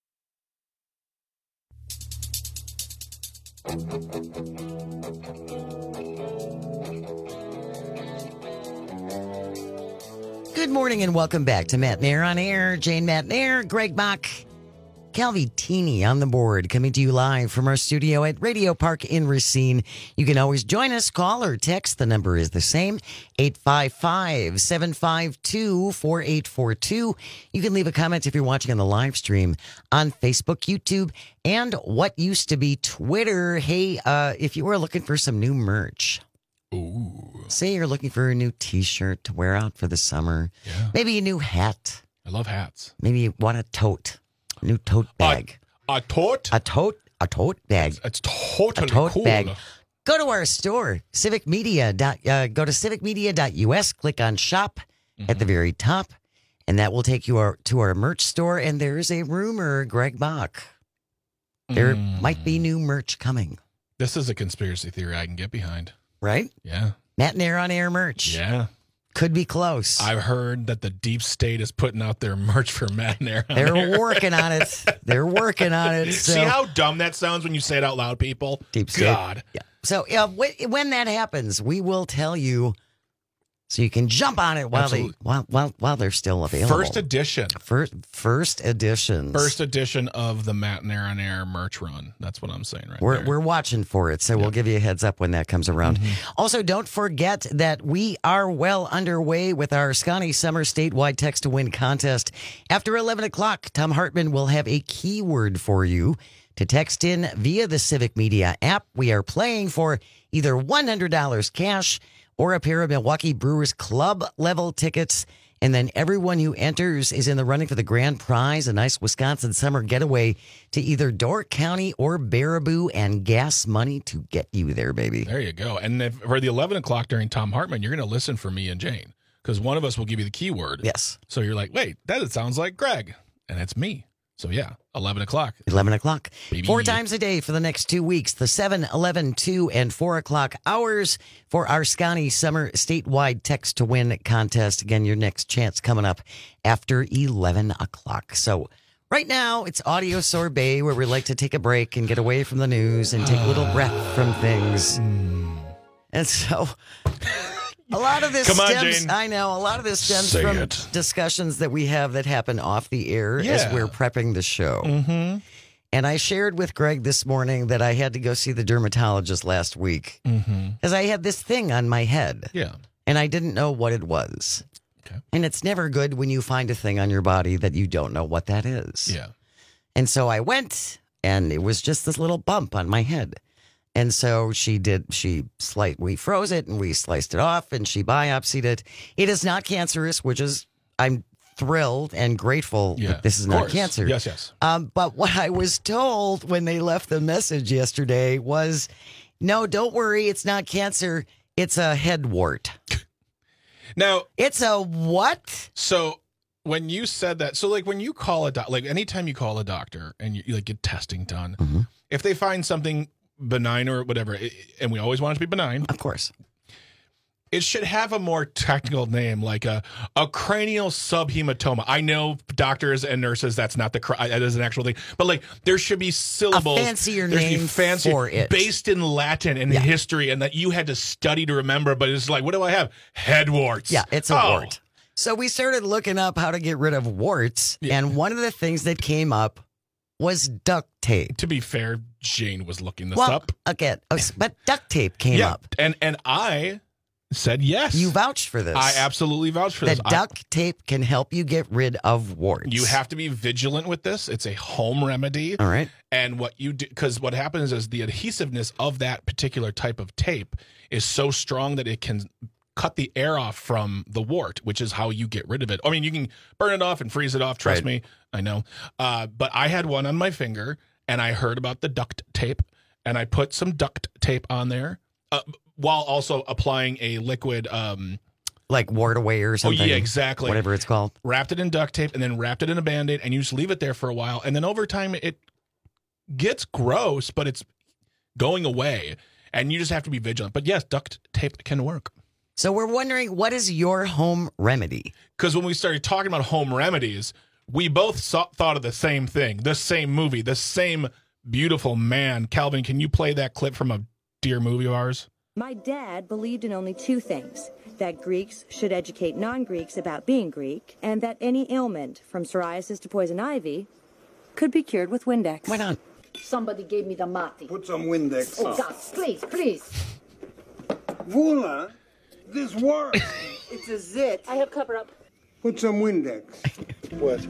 Good morning and welcome back to Matt Nair on Air. Jane Matt Nair, Greg Bach, Calvi Teeny on the board, coming to you live from our studio at Radio Park in Racine. You can always join us, call or text. The number is the same, eight five five, seven five two, four eight four two. You can leave a comment if you're watching on the live stream on Facebook, YouTube, and what used to be Twitter. Hey, uh, if you were looking for some new merch, Ooh. say you're looking for a new T-shirt to wear out for the summer, Yeah. maybe a new hat. I love hats. Maybe you want a tote, a new tote bag. A, a tote? A tote, a tote bag. It's, it's totally a tote cool. bag. Go to our store, Civic Media. Dot, uh, go to civic media dot U S, click on shop Mm-hmm. at the very top, and that will take you our, to our merch store. And there's a rumor, Greg Bach, there Mm. might be new merch coming. This is a conspiracy theory I can get behind. Right? Yeah. Matt Nair on Air merch. Yeah. Could be close. I've heard that the deep state is putting out their merch for Matt Nair. on They're Air. working on it. They're working on it. So. See how dumb that sounds when you say it out loud, people? Deep state. God. Yeah. So uh, wh- when that happens, we will tell you, so you can jump on it while Absolutely. they while while while they're still available. First edition. First first editions. First edition of the Matt Nair on Air merch run. That's what I'm saying right We're there. we're watching for it, so we'll give you a heads up when that comes around. Mm-hmm. Also, don't forget that we are well underway with our Scotty Summer statewide text to win contest. After eleven o'clock, Tom Hartman will have a keyword for you to text in via the Civic Media app. We are playing for either one hundred dollars cash or a pair of Milwaukee Brewers club level tickets. And then everyone who enters is in the running for the grand prize, a nice Wisconsin summer getaway to either Door County or Baraboo, and gas money to get you there, baby. There you go. And if, for the eleven o'clock during Tom Hartman, you're going to listen for me and Jane because one of us will give you the keyword. Yes. So you're like, wait, that sounds like Greg. And it's me. So yeah, eleven o'clock. eleven o'clock. Baby. Four times a day for the next two weeks, the seven, eleven, two, and four o'clock hours for our Scotty Summer statewide text to win contest. Again, your next chance coming up after eleven o'clock. So right now, it's Audio Sorbet, where we like to take a break and get away from the news and take a little breath from things. And so a lot of this Come on, stems, Jane. I know, a lot of this stems Say from it. discussions that we have that happen off the air as Yeah. we're prepping the show. Mm-hmm. And I shared with Greg this morning that I had to go see the dermatologist last week Mm-hmm. because I had this thing on my head Yeah. and I didn't know what it was. Okay. And it's never good when you find a thing on your body that you don't know what that is. Yeah. And so I went, and it was just this little bump on my head. And so she did, she slight, we froze it and we sliced it off and she biopsied it. It is not cancerous, which is, I'm thrilled and grateful Yeah. that this is Of not course. cancer. Yes, yes. Um, but what I was told when they left the message yesterday was, no, don't worry, it's not cancer. It's a head wart. Now, It's a what? so when you said that, so like when you call a doc, like anytime you call a doctor and you, you like get testing done, Mm-hmm. if they find something benign or whatever, it, and we always want it to be benign, Of course. it should have a more technical name, like a a cranial subhematoma. I know doctors and nurses, that's not the cr- that is an actual thing, but like there should be syllables, A fancier there should be name fancier, for it. based in Latin and Yeah. history, and that you had to study to remember. But it's like, what do I have? Head warts. Yeah, it's a Oh. wart. So we started looking up how to get rid of warts, Yeah. and one of the things that came up was duct tape. To be fair, Jane was looking this Well, up. again, oh, but duct tape came yeah, up. and and I said yes. You vouched for this. I absolutely vouch for that this. I- duct tape can help you get rid of warts. You have to be vigilant with this. It's a home remedy. All right. And what you do, because what happens is the adhesiveness of that particular type of tape is so strong that it can cut the air off from the wart, which is how you get rid of it. I mean, you can burn it off and freeze it off. Trust Right. me, I know. Uh, but I had one on my finger, and I heard about the duct tape, and I put some duct tape on there uh, while also applying a liquid. Um, like ward away or something. Oh, yeah, exactly. Whatever it's called. Wrapped it in duct tape and then wrapped it in a Band-Aid, and you just leave it there for a while. And then over time, it gets gross, but it's going away. And you just have to be vigilant. But yes, duct tape can work. So we're wondering, what is your home remedy? Because when we started talking about home remedies, we both saw, thought of the same thing, the same movie, the same beautiful man. Calvin, can you play that clip from a dear movie of ours? My dad believed in only two things, that Greeks should educate non-Greeks about being Greek, and that any ailment, from psoriasis to poison ivy, could be cured with Windex. Why not? Somebody gave me the mati. Put some Windex Oh, on. God, please, please. Voila! This works! It's a zit. I have cover up. Put some Windex. What?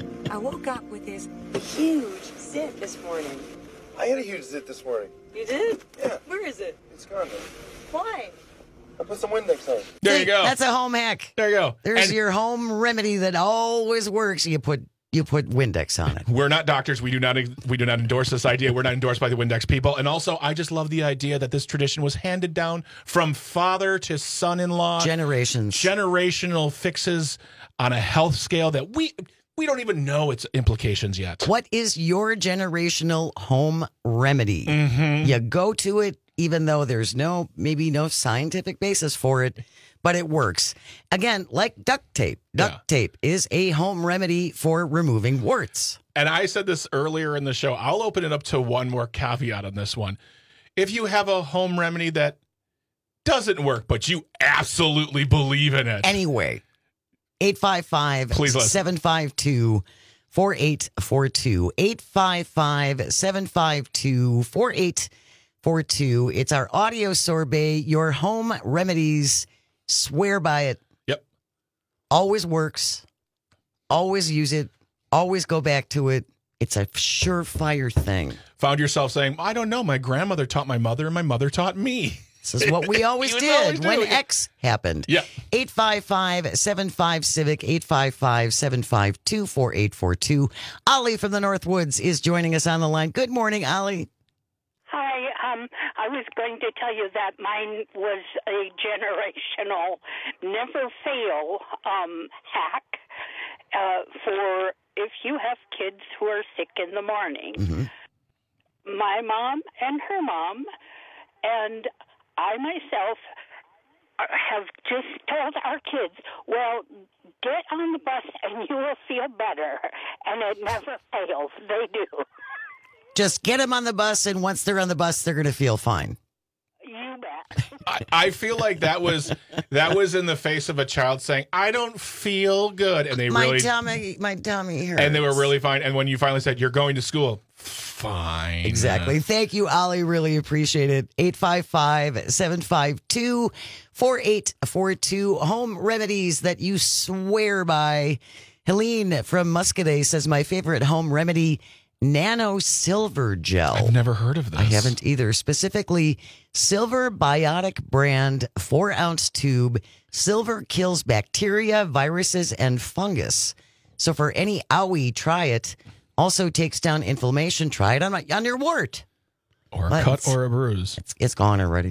I woke up with this huge zit this morning. I had a huge zit this morning. You did? Yeah. Where is it? It's gone. Why? I put some Windex on. There See, you go. That's a home hack. There you go. There's And your home remedy that always works. You put you put Windex on it. we're not doctors. We do not we do not endorse this idea. We're not endorsed by the Windex people. And also, I just love the idea that this tradition was handed down from father to son-in-law. Generations. Generational fixes on a health scale that we we don't even know its implications yet. What is your generational home remedy? Mm-hmm. You go to it even though there's no, maybe no scientific basis for it, but it works. Again, like duct tape. Duct Yeah. tape is a home remedy for removing warts. And I said this earlier in the show. I'll open it up to one more caveat on this one. If you have a home remedy that doesn't work, but you absolutely believe in it. Anyway, eight five five, Please listen. seven five two, four eight four two. eight five five, seven five two, four eight four two. It's our audio sorbet. Your home remedies. Swear by it. Yep. Always works. Always use it. Always go back to it. It's a surefire thing. Found yourself saying, I don't know. My grandmother taught my mother and my mother taught me. This is what we always You did always do. when X happened. Yeah. eight five five, seven five, Civic, eight five five, seven five two, four eight four two. Ollie from the Northwoods is joining us on the line. Good morning, Ollie. Hi, um, I was going to tell you that mine was a generational never fail um, hack uh, for if you have kids who are sick in the morning. Mm-hmm. My mom and her mom and I myself have just told our kids, well, get on the bus and you will feel better. And it never fails. They do. Just get them on the bus, and once they're on the bus, they're going to feel fine. You bet. I, I feel like that was that was in the face of a child saying, I don't feel good. And they my really tummy, my tummy hurts. and they were really fine. And when you finally said, you're going to school, fine. Exactly. Thank you, Ollie. Really appreciate it. eight five five, seven five two, four eight four two. Home remedies that you swear by. Helene from Muscadet says, my favorite home remedy, Nano Silver Gel. I've never heard of this. I haven't either. Specifically, Silver Biotic brand, four ounce tube. Silver kills bacteria, viruses, and fungus. So for any owie, try it. Also takes down inflammation. Try it on, on your wart. Or a But cut it's- or a bruise. It's, it's gone already.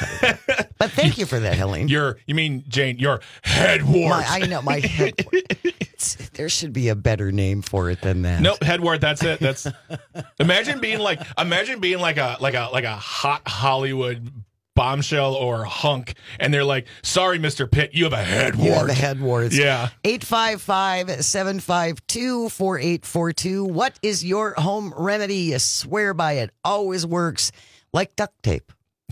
But thank you for that, Helene. Your, you mean, Jane, your head wart. My, I know, my head wart. It's- there should be a better name for it than that. Nope, head wart. That's it. That's imagine being like imagine being like a like a like a hot Hollywood bombshell or hunk, and they're like, "Sorry, Mister Pitt, you have a head wart." You have a head wart. Yeah. eight five five, seven five two, four eight four two. What is your home remedy? You swear by it. Always works. Like duct tape.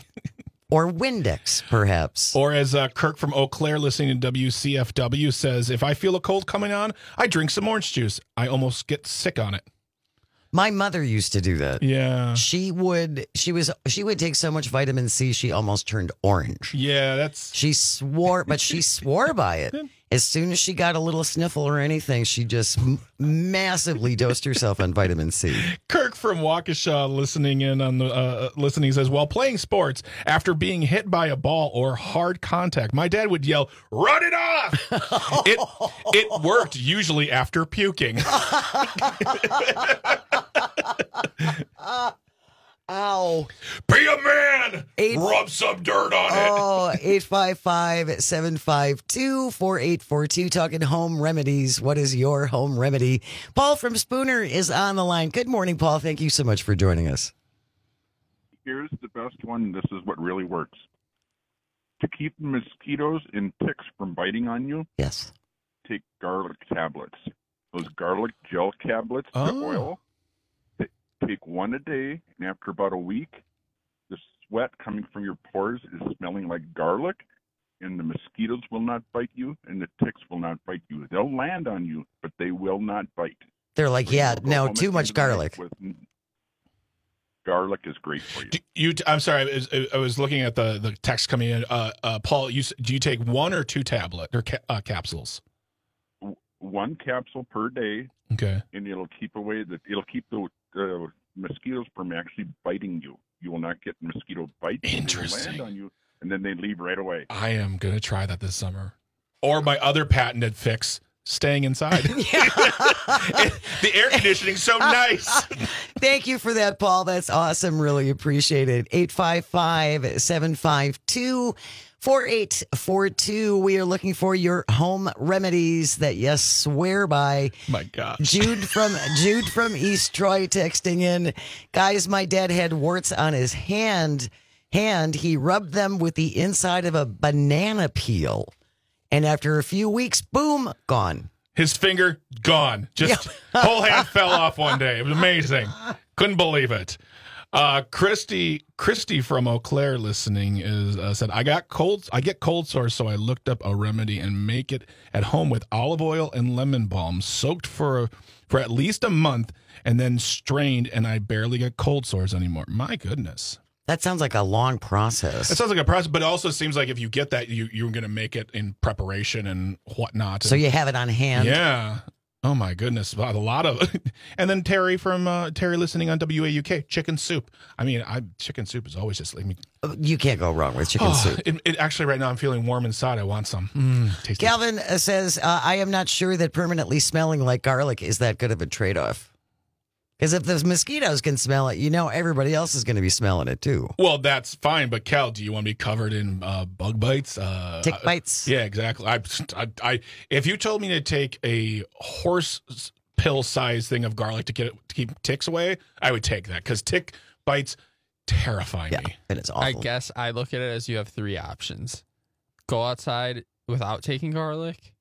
Or Windex, perhaps. Or as uh, Kirk from Eau Claire listening to W C F W says, if I feel a cold coming on, I drink some orange juice. I almost get sick on it. My mother used to do that. Yeah. She would she was she would take so much vitamin C she almost turned orange. Yeah, that's She swore, but she swore by it. As soon as she got a little sniffle or anything, she just m- massively dosed herself on vitamin C. Kirk from Waukesha listening in on the uh, listening says, while playing sports, after being hit by a ball or hard contact, my dad would yell, "Run it off!" it it worked usually after puking. Ow. Be a man. Eight, Rub some dirt on oh, it. eight five five, seven five two, four eight four two. Talking home remedies. What is your home remedy? Paul from Spooner is on the line. Good morning, Paul. Thank you so much for joining us. Here's the best one. This is what really works. To keep mosquitoes and ticks from biting on you, yes, take garlic tablets. Those garlic gel tablets, Oh. the oil, t- take one a day, and after about a week, the sweat coming from your pores is smelling like garlic, and the mosquitoes will not bite you, and the ticks will not bite you. They'll land on you, but they will not bite. They're like, So yeah, you'll go no, home too at much the end of the garlic. night with- Garlic is great for you. Do you, I'm sorry. I was, I was looking at the, the text coming in. Uh, uh, Paul, you, s- do you take one or two tablet or ca- uh, capsules? One capsule per day. Okay. And it'll keep away the it'll keep the uh, mosquitoes from actually biting you. You will not get mosquito bites. Interesting. They land on you, and then they leave right away. I am going to try that this summer. Or my other patented fix, staying inside. The air conditioning's so nice. Thank you for that, Paul. That's awesome. Really appreciate it. eight five five, seven five two, four eight four two. We are looking for your home remedies that you swear by. My God. Jude from Jude from East Troy texting in. Guys, my dad had warts on his hand. Hand. He rubbed them with the inside of a banana peel. And after a few weeks, boom, gone. His finger gone. Just whole hand fell off one day. It was amazing. Couldn't believe it. Uh, Christy, Christy from Eau Claire listening is uh, said, I got cold. I get cold sores, so I looked up a remedy and make it at home with olive oil and lemon balm, soaked for for at least a month, and then strained, and I barely get cold sores anymore. My goodness. That sounds like a long process. It sounds like a process, but it also seems like if you get that, you, you're going to make it in preparation and whatnot. So you have it on hand. Yeah. Oh, my goodness. Wow, a lot of And then Terry from uh, Terry listening on W A U K, chicken soup. I mean, I chicken soup is always just, I mean, You can't go wrong with chicken oh, soup. It, it, actually, right now, I'm feeling warm inside. I want some. Mm, tasty. Calvin uh, says, uh, I am not sure that permanently smelling like garlic is that good of a trade-off. Because if the mosquitoes can smell it, you know everybody else is going to be smelling it too. Well, that's fine, but Cal, do you want to be covered in uh, bug bites? Uh, Tick bites? Uh, yeah, exactly. I, I, I, if you told me to take a horse pill size thing of garlic to get it, to keep ticks away, I would take that because tick bites terrify yeah, me. And it's awful. I guess I look at it as you have three options: go outside without taking garlic,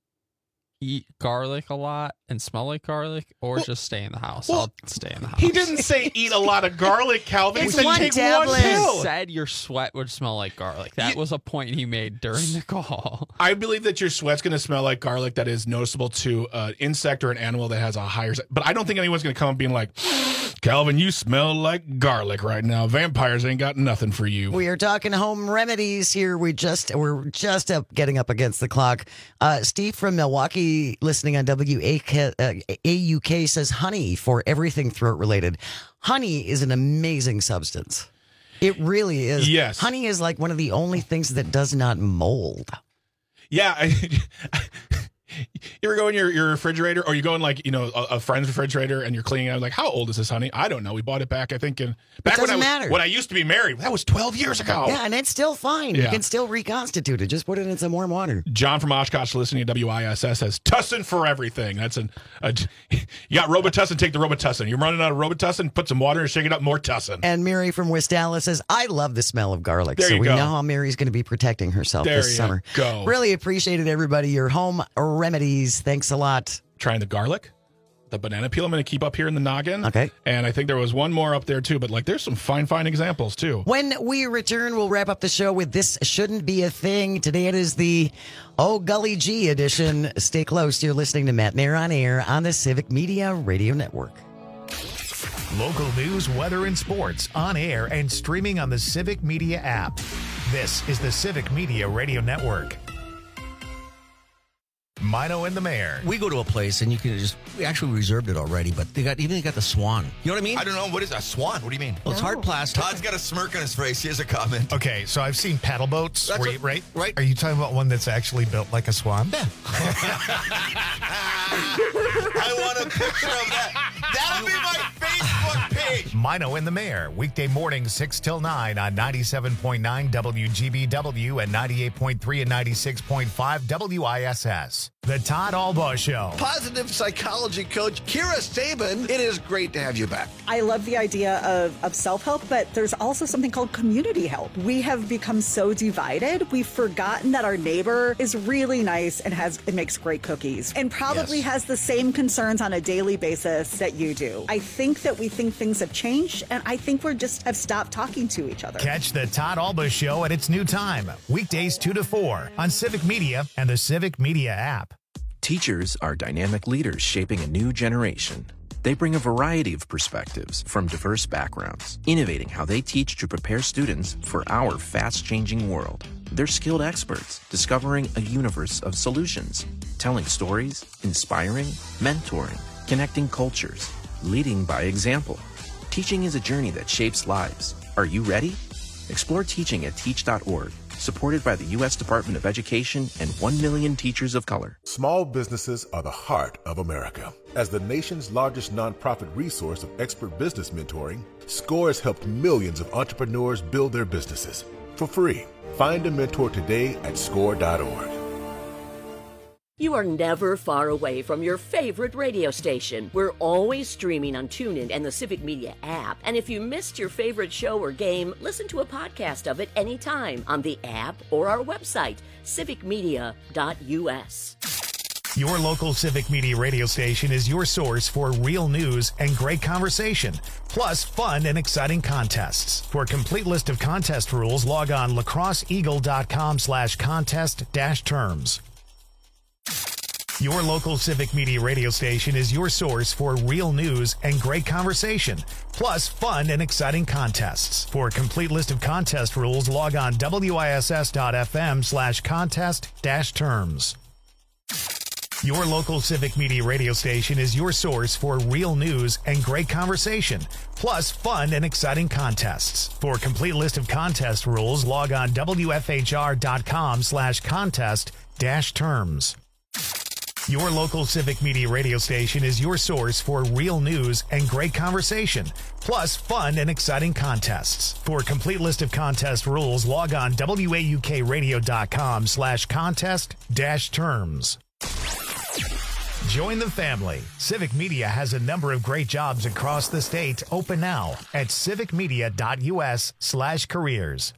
eat garlic a lot and smell like garlic, or well, just stay in the house. Well, I'll stay in the house. He didn't say eat a lot of garlic, Calvin. It's he said one take tablet. one pill. He said your sweat would smell like garlic. That You- was a point he made during the call. I believe that your sweat's going to smell like garlic that is noticeable to an insect or an animal that has a higher... But I don't think anyone's going to come up being like, Calvin, you smell like garlic right now. Vampires ain't got nothing for you. We are talking home remedies here. We just we're just up getting up against the clock. Uh, Steve from Milwaukee, listening on W A U K, says honey for everything throat related. Honey is an amazing substance. It really is. Yes. Honey is like one of the only things that does not mold. Yeah. I, you ever go in your, your refrigerator, or you go in like, you know, a, a friend's refrigerator and you're cleaning out, like, how old is this honey? I don't know. We bought it back, I think, in back when I, was, matter. when I used to be married. That was twelve years ago. Yeah, and it's still fine. Yeah. You can still reconstitute it. Just put it in some warm water. John from Oshkosh listening to W I S S says Tussin for everything. That's an a, you got Robitussin, take the Robitussin. You're running out of Robitussin, put some water and shake it up, more Tussin. And Mary from West Dallas says, I love the smell of garlic. There so you we go. know how Mary's going to be protecting herself There this you summer. go. Really appreciate it, everybody. Your home remedies. Thanks a lot. Trying the garlic, the banana peel I'm going to keep up here in the noggin. Okay. And I think there was one more up there too, but like there's some fine, fine examples too. When we return, we'll wrap up the show with This Shouldn't Be a Thing. Today it is the Oh Gully G edition. Stay close. You're listening to Matt Nair on Air on the Civic Media Radio Network. Local news, weather, and sports on air and streaming on the Civic Media app. This is the Civic Media Radio Network. Mino and the Mayor. We go to a place and you can just, we actually reserved it already, but they got, even they got the Swan. You know what I mean? I don't know. What is a swan? What do you mean? Well, it's hard plastic. Todd's got a smirk on his face. He has a comment. Okay, so I've seen paddle boats, That's where a- you, right? right. Are you talking about one that's actually built like a swan? I want a picture of that. That'll be my Facebook Page. Mino and the Mayor, weekday mornings six till nine on ninety-seven point nine W G B W and ninety-eight point three and ninety-six point five W I S S. The Todd Albaugh Show. Positive psychology coach Kira Saban, it is great to have you back. I love the idea of, of self-help, but there's also something called community help. We have become so divided, we've forgotten that our neighbor is really nice and has and makes great cookies and probably Yes. has the same concerns on a daily basis that you do. I think that we think things have changed, and I think we're just have stopped talking to each other. Catch the Todd Albaugh Show at its new time, weekdays two to four on Civic Media and the Civic Media app. Teachers are dynamic leaders shaping a new generation. They bring a variety of perspectives from diverse backgrounds, innovating how they teach to prepare students for our fast-changing world. They're skilled experts, discovering a universe of solutions, telling stories, inspiring, mentoring, connecting cultures, leading by example. Teaching is a journey that shapes lives. Are you ready? Explore teaching at teach dot org, supported by the U S Department of Education and one million teachers of color. Small businesses are the heart of America. As the nation's largest nonprofit resource of expert business mentoring, SCORE has helped millions of entrepreneurs build their businesses for free. Find a mentor today at score dot org. You are never far away from your favorite radio station. We're always streaming on TuneIn and the Civic Media app. And if you missed your favorite show or game, listen to a podcast of it anytime on the app or our website, civic media dot U S. Your local Civic Media radio station is your source for real news and great conversation, plus fun and exciting contests. For a complete list of contest rules, log on lacrosseeagle.com slash contest dash terms. Your local Civic Media radio station is your source for real news and great conversation, plus fun and exciting contests. For a complete list of contest rules, log on wiss.fm slash contest dash terms. Your local Civic Media radio station is your source for real news and great conversation, plus fun and exciting contests. For a complete list of contest rules, log on wfhr.com slash contest dash terms. Your local Civic Media radio station is your source for real news and great conversation, plus fun and exciting contests. For a complete list of contest rules, log on waukradio.com slash contest dash terms. Join the family. Civic Media has a number of great jobs across the state open now at civicmedia.us slash careers.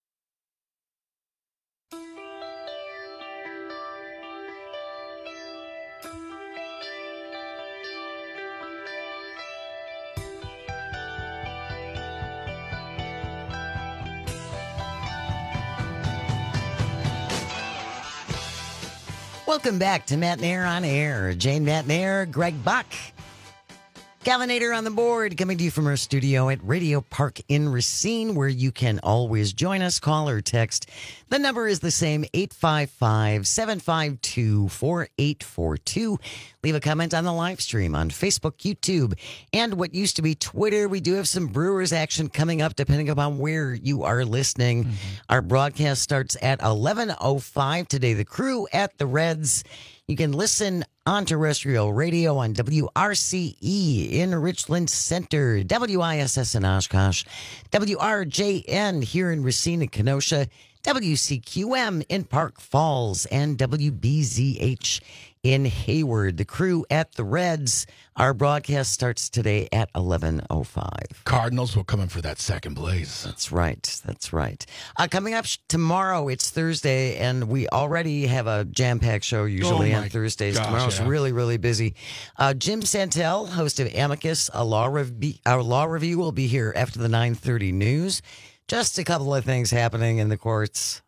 Welcome back to Matt Nair on Air. Jane Matt Nair, Greg Buck. Calvinator on the board, coming to you from our studio at Radio Park in Racine, where you can always join us, call or text. The number is the same, eight five five, seven five two, four eight four two. Leave a comment on the live stream on Facebook, YouTube, and what used to be Twitter. We do have some Brewers action coming up, depending upon where you are listening. Mm-hmm. Our broadcast starts at eleven oh five today. The Crew at the Reds. You can listen on terrestrial radio on W R C E in Richland Center, W I S S in Oshkosh, W R J N here in Racine and Kenosha, W C Q M in Park Falls, and W B Z H in Hayward. The Crew at the Reds. Our broadcast starts today at eleven oh five. Cardinals will come in for that second place. That's right. That's right. Uh, coming up sh- tomorrow, it's Thursday, and we already have a jam-packed show usually oh on Thursdays. Gosh, Tomorrow's yeah. really, really busy. Uh, Jim Santel, host of Amicus, a law rev- our law review, will be here after the nine thirty news. Just a couple of things happening in the courts.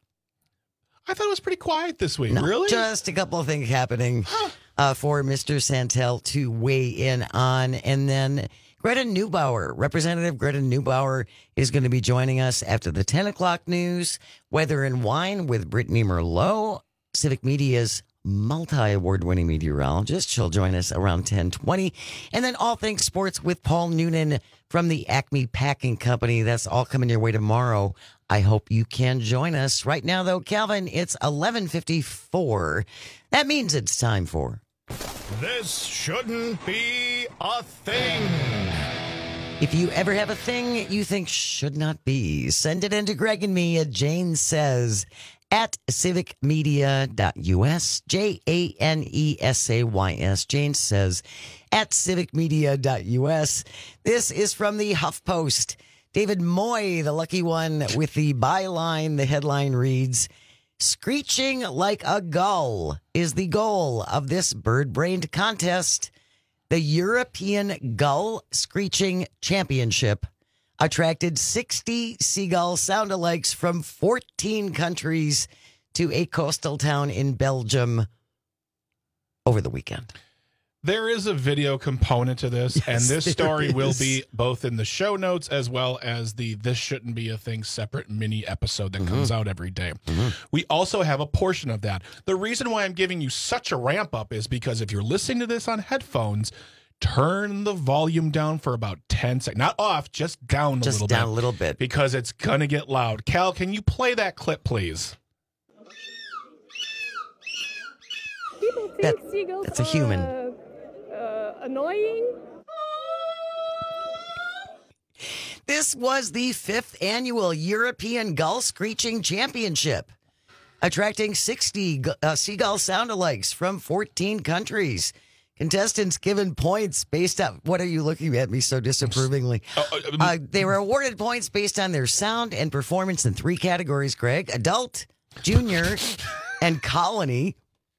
I thought it was pretty quiet this week. No, really? Just a couple of things happening uh, for Mister Santel to weigh in on. And then Greta Neubauer, Representative Greta Neubauer, is going to be joining us after the ten o'clock news. Weather and Wine with Brittany Merlot, Civic Media's multi-award winning meteorologist. She'll join us around ten twenty. And then All Things Sports with Paul Noonan from the Acme Packing Company. That's all coming your way tomorrow. I hope you can join us. Right now, though, Calvin, it's eleven fifty-four. That means it's time for... This shouldn't be a thing. If you ever have a thing you think should not be, send it in to Greg and me at Jane Says at civic media dot U S. J A N E S A Y S. Jane Says at civic media dot U S. This is from the HuffPost. David Moy, the lucky one with the byline. The headline reads, "Screeching like a gull is the goal of this bird-brained contest. The European Gull Screeching Championship attracted sixty seagull soundalikes from fourteen countries to a coastal town in Belgium over the weekend." There is a video component to this, Yes, and this story there will is. be both in the show notes as well as the This Shouldn't Be a Thing separate mini episode that Mm-hmm. comes out every day. We also have a portion of that. The reason why I'm giving you such a ramp up is because if you're listening to this on headphones, turn the volume down for about ten seconds. Not off, just down a Just little down bit. a little bit. Because it's going to get loud. Cal, can you play that clip, please? People think That- seagulls that's a are, human. Uh, uh, annoying. This was the fifth annual European Gull Screeching Championship, attracting sixty uh, seagull soundalikes from fourteen countries. Contestants given points based on, what are you looking at me so disapprovingly? Uh, they were awarded points based on their sound and performance in three categories, Greg: adult, junior, and colony.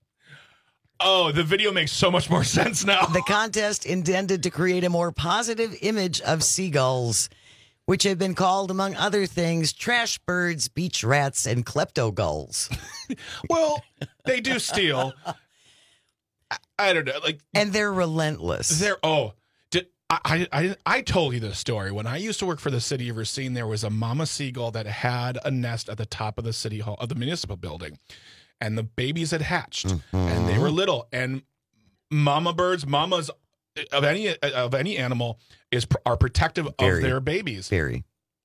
Oh, the video makes so much more sense now. The contest intended to create a more positive image of seagulls, which have been called, among other things, trash birds, beach rats, and klepto gulls. Well, they do steal. I, I don't know, like, and they're relentless. They're oh, did, I, I I I told you this story when I used to work for the city of Racine. There was a mama seagull that had a nest at the top of the city hall of the municipal building, and the babies had hatched, Mm-hmm. and they were little. And mama birds, mamas of any of any animal is are protective Very, of their babies. Very.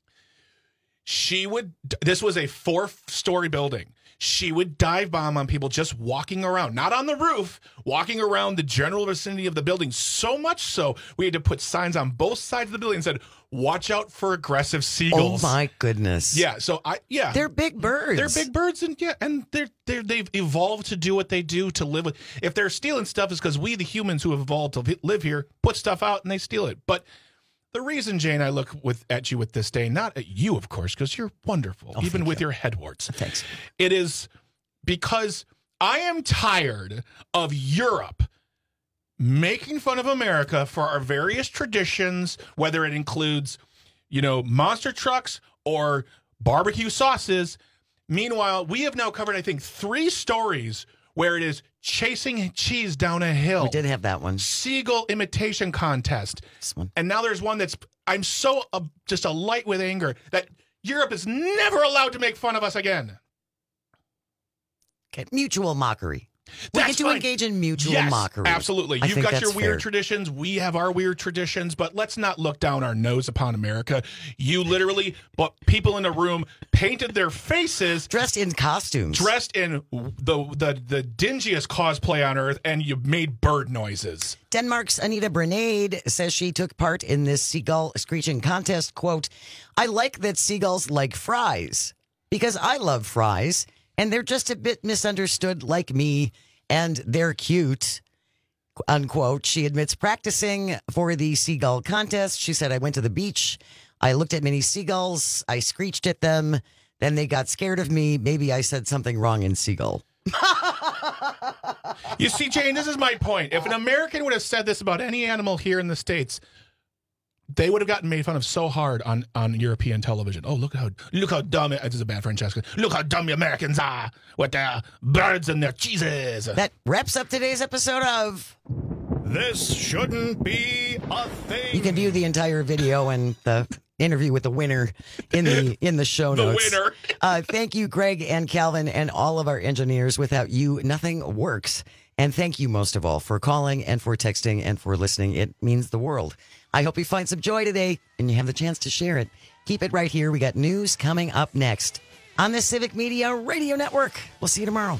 She would. This was a four-story building. She would dive bomb on people just walking around, not on the roof, walking around the general vicinity of the building. So much so, we had to put signs on both sides of the building and said, "Watch out for aggressive seagulls." Oh my goodness! Yeah, so I yeah, they're big birds. They're big birds, and yeah, and they're they they've evolved to do what they do to live with. If they're stealing stuff, it's because we, the humans who have evolved to live here, put stuff out and they steal it. But the reason, Jane, I look with at you with disdain, not at you, of course, because you're wonderful, Oh, even with you. your head warts. Thanks. It is because I am tired of Europe making fun of America for our various traditions, whether it includes, you know, monster trucks or barbecue sauces. Meanwhile, we have now covered, I think, three stories where it is chasing cheese down a hill. We did have that one. Seagull imitation contest. This one. And now there's one that's, I'm so uh, just alight with anger that Europe is never allowed to make fun of us again. Okay. Mutual mockery. We That's get to fine. engage in mutual Yes, mockery. absolutely. I You've think got your that's weird fair. traditions. We have our weird traditions, but let's not look down our nose upon America. You literally put people in a room, painted their faces, dressed in costumes, dressed in the the the dingiest cosplay on earth, and you made bird noises. Denmark's Anita Bernade says she took part in this seagull screeching contest. Quote, "I like that seagulls like fries because I love fries and they're just a bit misunderstood like me and they're cute." Unquote. She admits practicing for the seagull contest. She said, "I went to the beach. I looked at many seagulls. I screeched at them. Then they got scared of me. Maybe I said something wrong in seagull." You see, Jane, this is my point. If an American would have said this about any animal here in the States, they would have gotten made fun of so hard on, on European television. Oh, look how look how dumb it, this is a bad Francesca. Look how dumb the Americans are with their birds and their cheeses. That wraps up today's episode of This Shouldn't Be a Thing. You can view the entire video and the interview with the winner in the in the show The notes. winner. Uh, thank you, Greg and Calvin, and all of our engineers. Without you, nothing works. And thank you most of all for calling and for texting and for listening. It means the world. I hope you find some joy today and you have the chance to share it. Keep it right here. We got news coming up next on the Civic Media Radio Network. We'll see you tomorrow.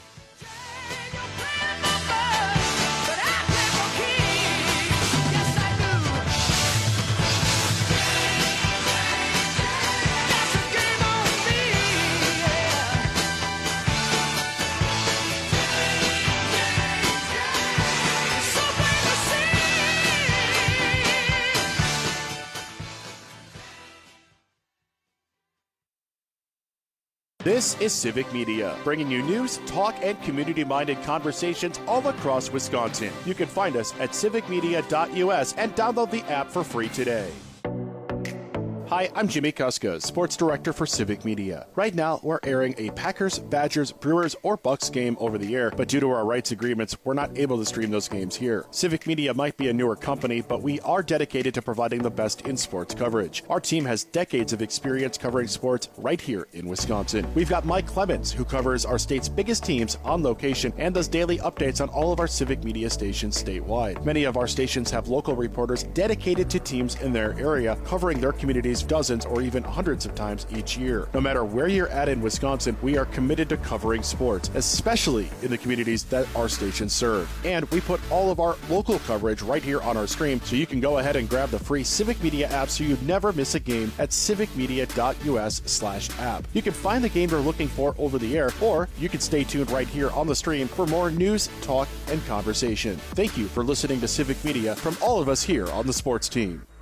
This is Civic Media, bringing you news, talk, and community-minded conversations all across Wisconsin. You can find us at civic media dot U S and download the app for free today. Hi, I'm Jimmy Kuska, Sports Director for Civic Media. Right now, we're airing a Packers, Badgers, Brewers, or Bucks game over the air, but due to our rights agreements, we're not able to stream those games here. Civic Media might be a newer company, but we are dedicated to providing the best in sports coverage. Our team has decades of experience covering sports right here in Wisconsin. We've got Mike Clemens, who covers our state's biggest teams on location and does daily updates on all of our Civic Media stations statewide. Many of our stations have local reporters dedicated to teams in their area, covering their communities dozens or even hundreds of times each year. No matter where you're at in Wisconsin, we are committed to covering sports, especially in the communities that our stations serve. And we put all of our local coverage right here on our screen, so you can go ahead and grab the free Civic Media app so you never miss a game at civic media dot U S slash app. You can find the game you're looking for over the air, or you can stay tuned right here on the stream for more news, talk, and conversation. Thank you for listening to Civic Media from all of us here on the sports team.